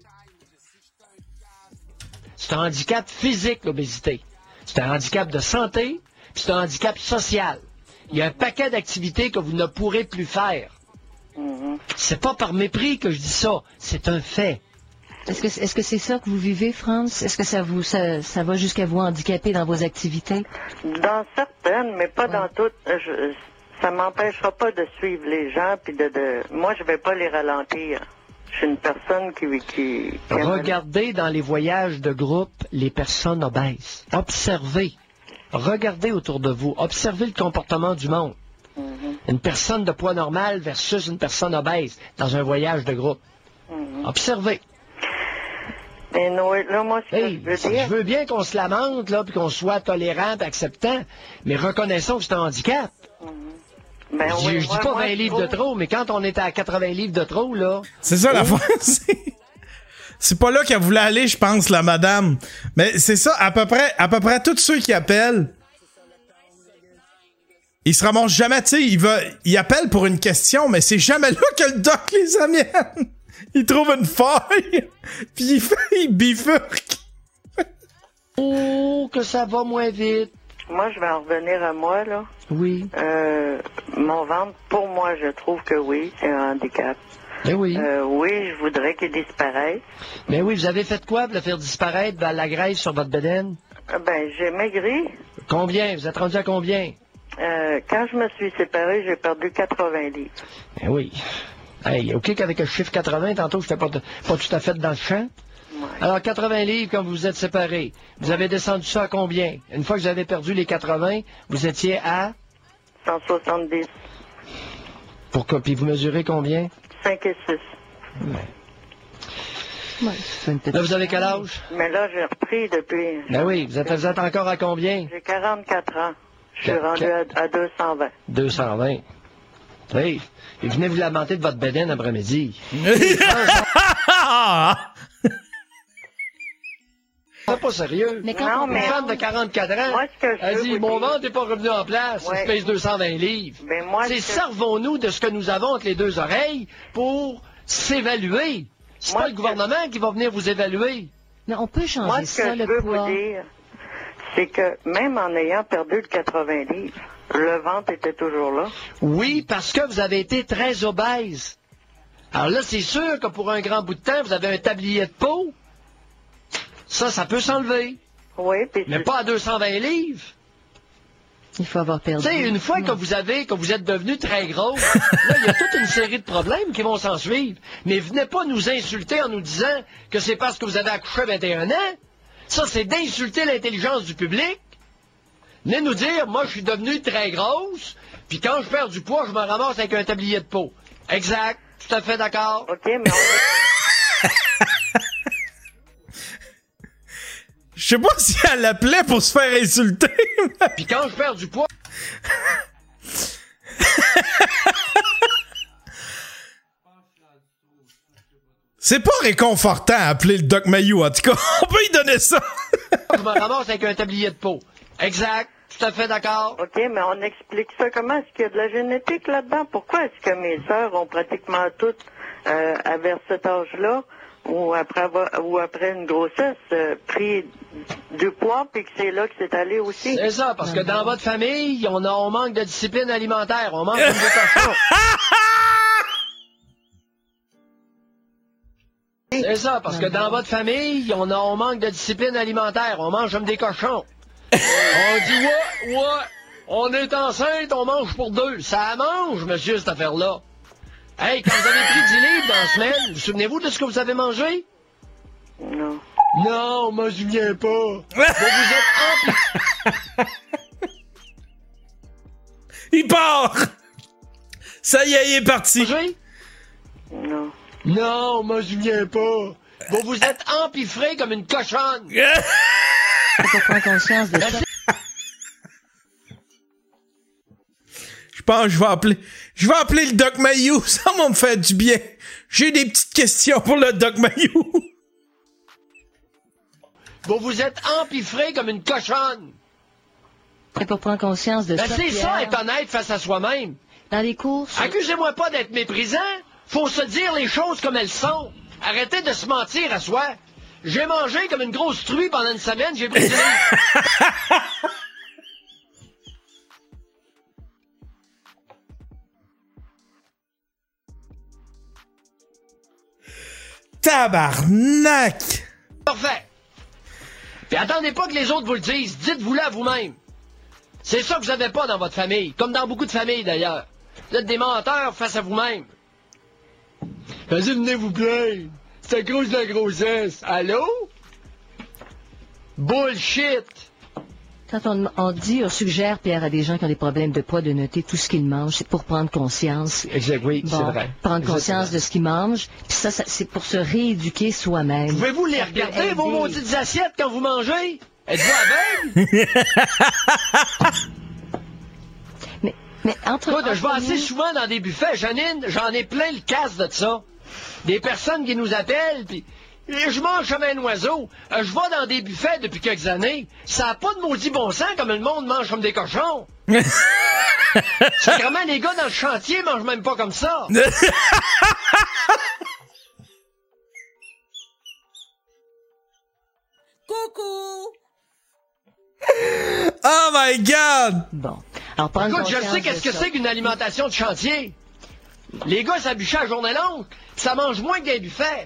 C'est un handicap physique, l'obésité. C'est un handicap de santé, puis c'est un handicap social. Il y a un paquet d'activités que vous ne pourrez plus faire. C'est pas par mépris que je dis ça, c'est un fait. Est-ce que c'est ça que vous vivez, France? Est-ce que ça va jusqu'à vous handicaper dans vos activités? Dans certaines, mais pas dans toutes. Ça m'empêchera pas de suivre les gens, puis moi, je vais pas les ralentir. Je suis une personne qui Regardez dans les voyages de groupe les personnes obèses. Observez. Regardez autour de vous. Observez le comportement du monde. Une personne de poids normal versus une personne obèse dans un voyage de groupe. Observez. Mais Noé, là, moi, ce que je veux dire... Je veux bien qu'on se lamente, là, puis qu'on soit tolérant et acceptant, mais reconnaissons que c'est un handicap. Ben, je dis pas 20 livres de trop, mais quand on était à 80 livres de trop, là... C'est ça la fois. C'est pas là qu'elle voulait aller, je pense, la madame. Mais c'est ça, à peu près tous ceux qui appellent, ils se ramassent jamais, tu sais, ils appellent pour une question, mais c'est jamais là que le doc les amène. Il trouve une faille, puis il bifurque. Oh, que ça va moins vite. Moi, je vais en revenir à moi, là. Oui. Mon ventre, pour moi, je trouve que oui, c'est un handicap. Mais oui. Oui, je voudrais qu'il disparaisse. Mais oui, vous avez fait quoi pour le faire disparaître, la graisse sur votre bedaine? Ben, j'ai maigri. Combien? Vous êtes rendu à combien? Quand je me suis séparé, j'ai perdu 80 livres. Ben oui. Hey, OK qu'avec le chiffre 80, tantôt, je n'étais pas tout à fait dans le champ. Ouais. Alors, 80 livres quand vous vous êtes séparés. Vous avez descendu ça à combien? Une fois que vous avez perdu les 80, vous étiez à? 170. Pourquoi? Puis vous mesurez combien? 5 et 6. Ouais. Là, vous avez quel âge? Mais là, j'ai repris depuis... Ben oui, vous êtes encore à combien? J'ai 44 ans. Je suis rendu à 220. 220. Oui. Et venez vous lamenter de votre bedaine après-midi. C'est pas sérieux. Mais non, une femme de 44 ans, moi, ce que je elle dit, mon ventre n'est pas revenu en place, je pèse 220 livres. Ben moi, servons-nous de ce que nous avons entre les deux oreilles pour s'évaluer. C'est pas le gouvernement qui va venir vous évaluer. Mais on peut changer moi, ce que je veux vous dire, c'est que même en ayant perdu le 80 livres, le ventre était toujours là. Oui, parce que vous avez été très obèse. Alors là, c'est sûr que pour un grand bout de temps, vous avez un tablier de peau. Ça peut s'enlever. Oui, mais pas à 220 livres. Il faut avoir perdu. Tu sais, une fois que vous êtes devenu très gros, là, il y a toute une série de problèmes qui vont s'en suivre. Mais venez pas nous insulter en nous disant que c'est parce que vous avez accouché à 21 ans. Ça, c'est d'insulter l'intelligence du public. Venez nous dire, moi, je suis devenue très grosse, puis quand je perds du poids, je me ramasse avec un tablier de peau. Exact. Tout à fait d'accord. OK, mais Je sais pas si elle l'appelait pour se faire insulter. Puis quand je perds du poids... C'est pas réconfortant appeler le Doc Mayou, en tout cas. On peut y donner ça. Je me ramasse avec un tablier de peau. Exact. Tout à fait d'accord. OK, mais on explique ça comment? Est-ce qu'il y a de la génétique là-dedans? Pourquoi est-ce que mes sœurs ont pratiquement toutes, vers cet âge-là, ou après une grossesse, pris du poids, puis que c'est là que c'est allé aussi? C'est ça, parce que dans votre famille, on manque de discipline alimentaire. On mange comme des cochons. C'est ça, parce que dans votre famille, on manque de discipline alimentaire. On mange comme des cochons. On dit, ouais, on est enceinte, on mange pour deux. Ça mange, monsieur, cette affaire-là. Hey, quand vous avez pris 10 livres dans la semaine, vous souvenez-vous de ce que vous avez mangé? Non. Non, moi, je viens pas. Bon, vous êtes Il part! Ça y est, il est parti. Non. Non, moi, je viens pas. Bon, vous êtes empiffré comme une cochonne. Pour prendre conscience de ça. Je pense que je vais appeler le Doc Mayou, ça va me faire du bien. J'ai des petites questions pour le Doc Mayou. Bon, vous êtes empiffré comme une cochonne. Et pour prendre conscience de ça, c'est ça, être honnête face à soi-même. Dans les courses... Accusez-moi pas d'être méprisant. Faut se dire les choses comme elles sont. Arrêtez de se mentir à soi. J'ai mangé comme une grosse truie pendant une semaine, j'ai pris du livre. Tabarnak! Parfait. Puis attendez pas que les autres vous le disent. Dites-vous-le à vous-même. C'est ça que vous avez pas dans votre famille. Comme dans beaucoup de familles, d'ailleurs. Vous êtes des menteurs face à vous-même. Vas-y, venez vous plaindre. C'est à cause de la grossesse. Allô? Bullshit! Quand on dit, on suggère, Pierre, à des gens qui ont des problèmes de poids, de noter tout ce qu'ils mangent, c'est pour prendre conscience. Exact, oui, c'est vrai. Prendre conscience de ce qu'ils mangent, puis ça, c'est pour se rééduquer soi-même. Pouvez-vous les regarder, vos maudites assiettes, quand vous mangez? Êtes-vous aveugle? mais entre je vais assez souvent dans des buffets, Janine, j'en ai plein le casse de ça. Des personnes qui nous appellent, puis... Je mange comme un oiseau. Je vais dans des buffets depuis quelques années. Ça n'a pas de maudit bon sens comme le monde mange comme des cochons. Sacrément, les gars dans le chantier mangent même pas comme ça. Coucou! Oh my God! Bon. Alors, écoute, je sais qu'est-ce que c'est qu'une alimentation de chantier. Les gars s'abuchaient à journée longue, pis ça mange moins que des buffets.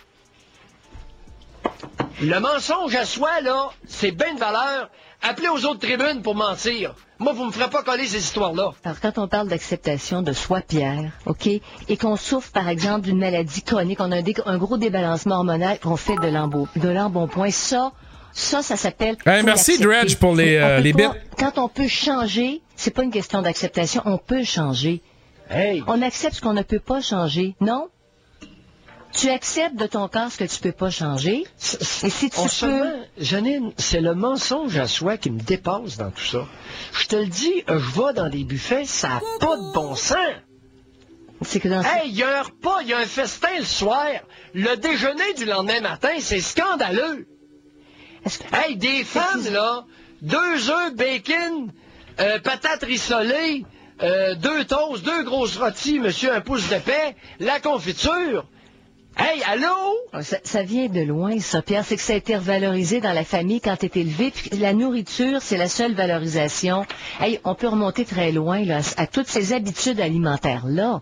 Le mensonge à soi, là, c'est bien de valeur. Appelez aux autres tribunes pour mentir. Moi, vous me ferez pas coller ces histoires-là. Alors, quand on parle d'acceptation de soi, Pierre, OK, et qu'on souffre, par exemple, d'une maladie chronique, on a un gros débalancement hormonal, qu'on fait de l'embonpoint, ça s'appelle... merci, Dredge, pour les bits. Quand on peut changer, c'est pas une question d'acceptation, on peut changer. Hey. On accepte ce qu'on ne peut pas changer, non? Tu acceptes de ton corps ce que tu peux pas changer. Et si tu peux... Janine, c'est le mensonge à soi qui me dépasse dans tout ça. Je te le dis, je vais dans des buffets, ça n'a pas de bon sens. C'est que dans... Hey, il y a un repas, il y a un festin le soir. Le déjeuner du lendemain matin, c'est scandaleux. Hey, des femmes, là, 2 œufs, bacon, patates rissolées, 2 toasts, 2 grosses rôties, monsieur, un pouce de paix, la confiture... Hey, allô? Ça vient de loin, ça, Pierre. C'est que ça a été revalorisé dans la famille quand t'es élevé. Puis la nourriture, c'est la seule valorisation. Hey, on peut remonter très loin, là, à toutes ces habitudes alimentaires-là.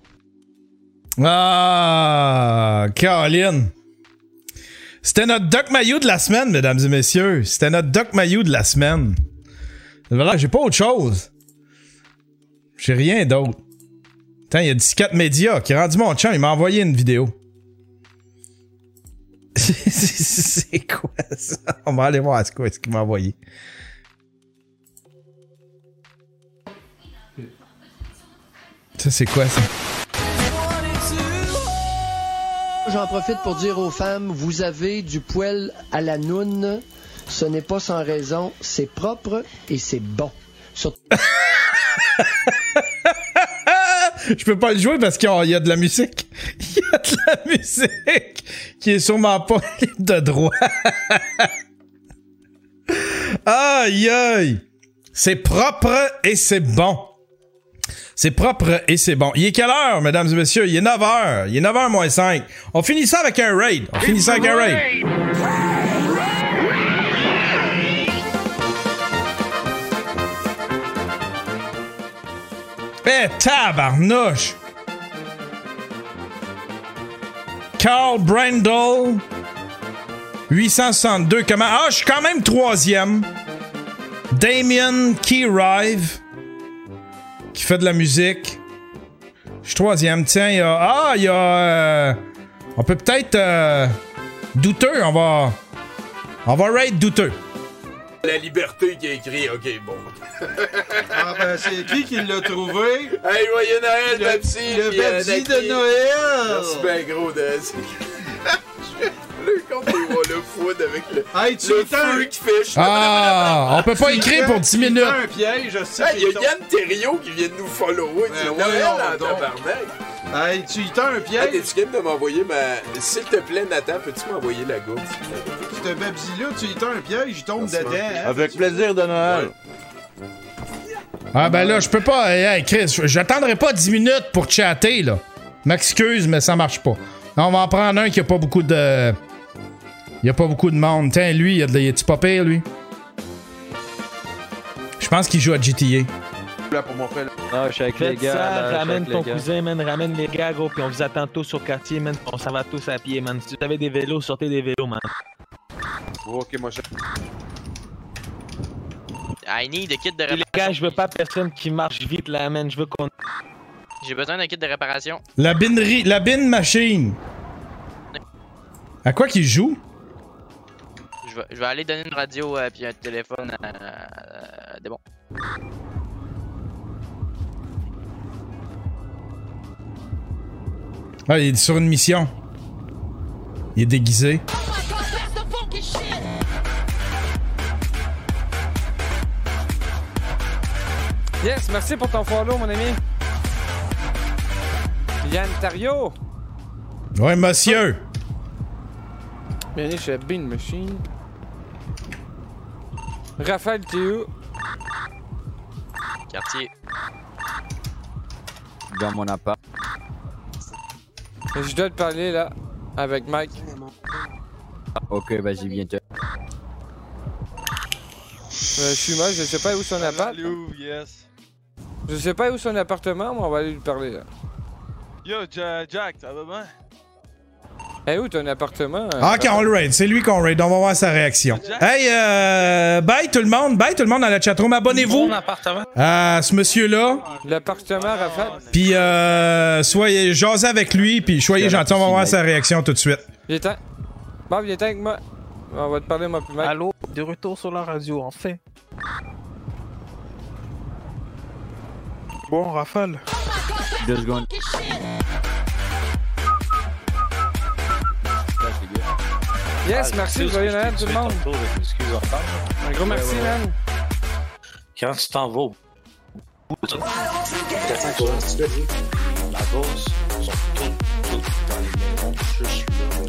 Ah, Caroline. C'était notre Doc Mayou de la semaine, mesdames et messieurs. C'était notre Doc Mayou de la semaine. Voilà, j'ai pas autre chose. J'ai rien d'autre. Attends, il y a 14 médias qui a rendu mon chum, il m'a envoyé une vidéo. C'est quoi ça? On va aller voir c'est quoi ce qu'il m'a envoyé. Ça, c'est quoi ça? J'en profite pour dire aux femmes, vous avez du poil à la noune. Ce n'est pas sans raison. C'est propre et c'est bon. Je peux pas le jouer parce qu'il y a de la musique. Il y a de la musique qui est sûrement pas libre de droit. Aïe aïe. C'est propre et c'est bon. C'est propre et c'est bon. Il est quelle heure, mesdames et messieurs? Il est 9h. Il est 9h moins 5. On finit ça avec un raid. Eh, tabarnouche! Carl Brandel, 862. Comment? Ah, je suis quand même 3e. Damien Keyrive, qui fait de la musique. Je suis 3e. Tiens, il y a... on peut peut-être... douteux, on va raid douteux. La liberté qui a écrit, ok, bon. Ah ben, c'est qui l'a trouvé? Hey, joyeux Noël, Pepsi! Le Pepsi de Noël! Merci ben gros de... Quand on voit le food avec le tu feu qui fait... Ah, on peut pas écrire pour 10 minutes. un piège, il y a Yann Terriot qui vient de nous follower. C'est Noël en tabarnak. Hey, tu y tends un piège? T'es-tu capable de m'envoyer ma... S'il te plaît, Nathan, peux-tu m'envoyer la gourde? Ce babzi-là, tu y tends un piège, il tombe dedans. Hein? Avec plaisir de Noël. Ah ben là, je peux pas... Hey, Chris, j'attendrai pas 10 minutes pour chatter, là. M'excuse, mais ça marche pas. On va en prendre un qui a pas beaucoup de... Il y a pas beaucoup de monde. Tiens, lui, il est-tu pas pire, lui? Je pense qu'il joue à GTA. Là pour mon frère. Ah, je suis avec les gars. Ça, ramène ton cousin, man. Ramène les gars, gros. Puis on vous attend tous sur le quartier, man. On s'en va tous à pied, man. Si vous avez des vélos, sortez des vélos, man. Ok, moi, je... I need a kit de réparation. Les gars, je veux pas personne qui marche vite, là, man. Je veux qu'on... J'ai besoin d'un kit de réparation. La bin machine. À quoi qu'il joue? Je vais aller donner une radio puis un téléphone à des bons. Ah, il est sur une mission. Il est déguisé. Yes, merci pour ton follow, mon ami. Yann Tario. Ouais, monsieur. Bienvenue chez Bean Machine. Raphaël, t'es où? Quartier. Dans mon appart. Je dois te parler, là, avec Mike. Ok, vas-y, viens-te. Je suis mal, je sais pas où son appart. Yes. Je sais pas où son appartement, mais on va aller lui parler, là. Yo, Jack, ça va bien? Hey, où ton appartement? Ah, ok, on le raid. C'est lui qu'on raid. On va voir sa réaction. Hey, bye tout le monde. Bye tout le monde dans la chatroom. Abonnez-vous à ce monsieur-là. L'appartement, Raphaël. Puis, soyez jasez avec lui. Puis, soyez gentil. On va voir sa réaction tout de suite. Viens-t'en. Bob, viens-t'en avec moi. On va te parler, moi, plus mal. Allô, de retour sur la radio, enfin. Bon, Raphaël. 2 secondes. Yes, merci, joyeux Noël tout le monde. Un gros merci, man. Quand tu t'en vas, la gosse sont toutes dans les maisons, juste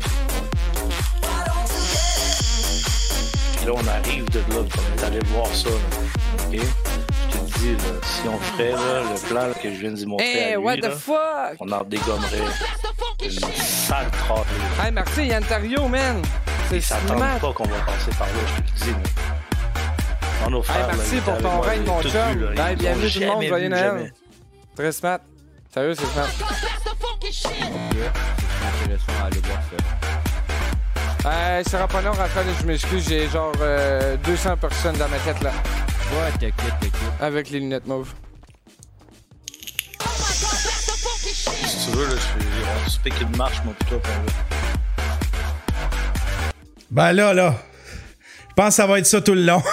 là. Puis là, on arrive de là, on est allé voir ça, là. Ok? Je te dis, là, si on ferait là, le plan là, que je viens de montrer à lui, what the là, fuck? on en dégommerait une sale trollée. Hey, merci, Yann Tario, man. Ils s'attendent pas qu'on va passer par là, je te le dis, mais... Nos frères, hey, merci là, pour ton règne, mon chum. Hey, bienvenue tout le monde, joyeux Noël. Très smart. Sérieux, c'est smart. Ok, c'est intéressant à aller voir ça. Ça sera pas long, Raphaël, je m'excuse, j'ai genre 200 personnes dans ma tête, là. Ouais, t'inquiète. Avec les lunettes mauves. Si tu veux, là, on se pique une marche, moi, pis toi, par là. Ben là. Je pense que ça va être ça tout le long.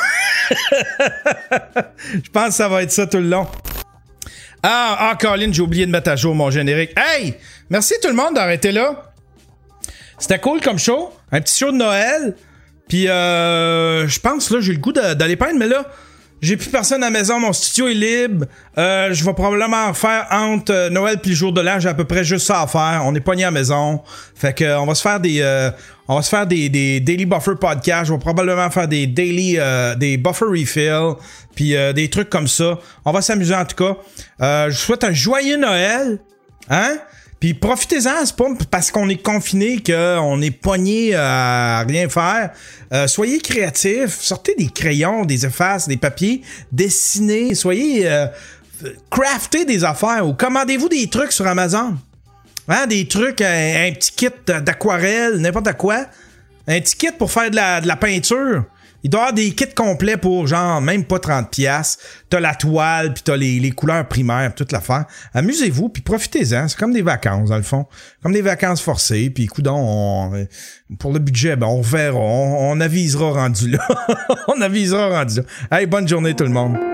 Je pense que ça va être ça tout le long. Ah, Colin, j'ai oublié de mettre à jour mon générique. Hey! Merci tout le monde d'arrêter là. C'était cool comme show. Un petit show de Noël. Puis, je pense, là, j'ai le goût d'aller peindre, mais là, j'ai plus personne à la maison. Mon studio est libre. Je vais probablement en faire entre Noël puis le jour de l'an. J'ai à peu près juste ça à faire. On est pogné à la maison. Fait que, on va se faire des Daily Buffer podcasts. Je vais probablement faire des des Buffer Refill. Puis, des trucs comme ça. On va s'amuser en tout cas. Je vous souhaite un joyeux Noël. Hein? Puis profitez-en, c'est pas parce qu'on est confiné qu'on est pogné à rien faire. Soyez créatifs, sortez des crayons, des effaces, des papiers, dessinez, soyez craftez des affaires ou commandez-vous des trucs sur Amazon. Hein, des trucs, un petit kit d'aquarelle, n'importe quoi. Un petit kit pour faire de la peinture. Il doit y avoir des kits complets pour genre même pas 30$. T'as la toile, puis t'as les couleurs primaires, toute l'affaire. Amusez-vous, puis profitez-en. C'est comme des vacances, dans le fond. Comme des vacances forcées, puis coudonc, pour le budget, ben on verra. On avisera rendu là. On avisera rendu là. Hey, bonne journée tout le monde.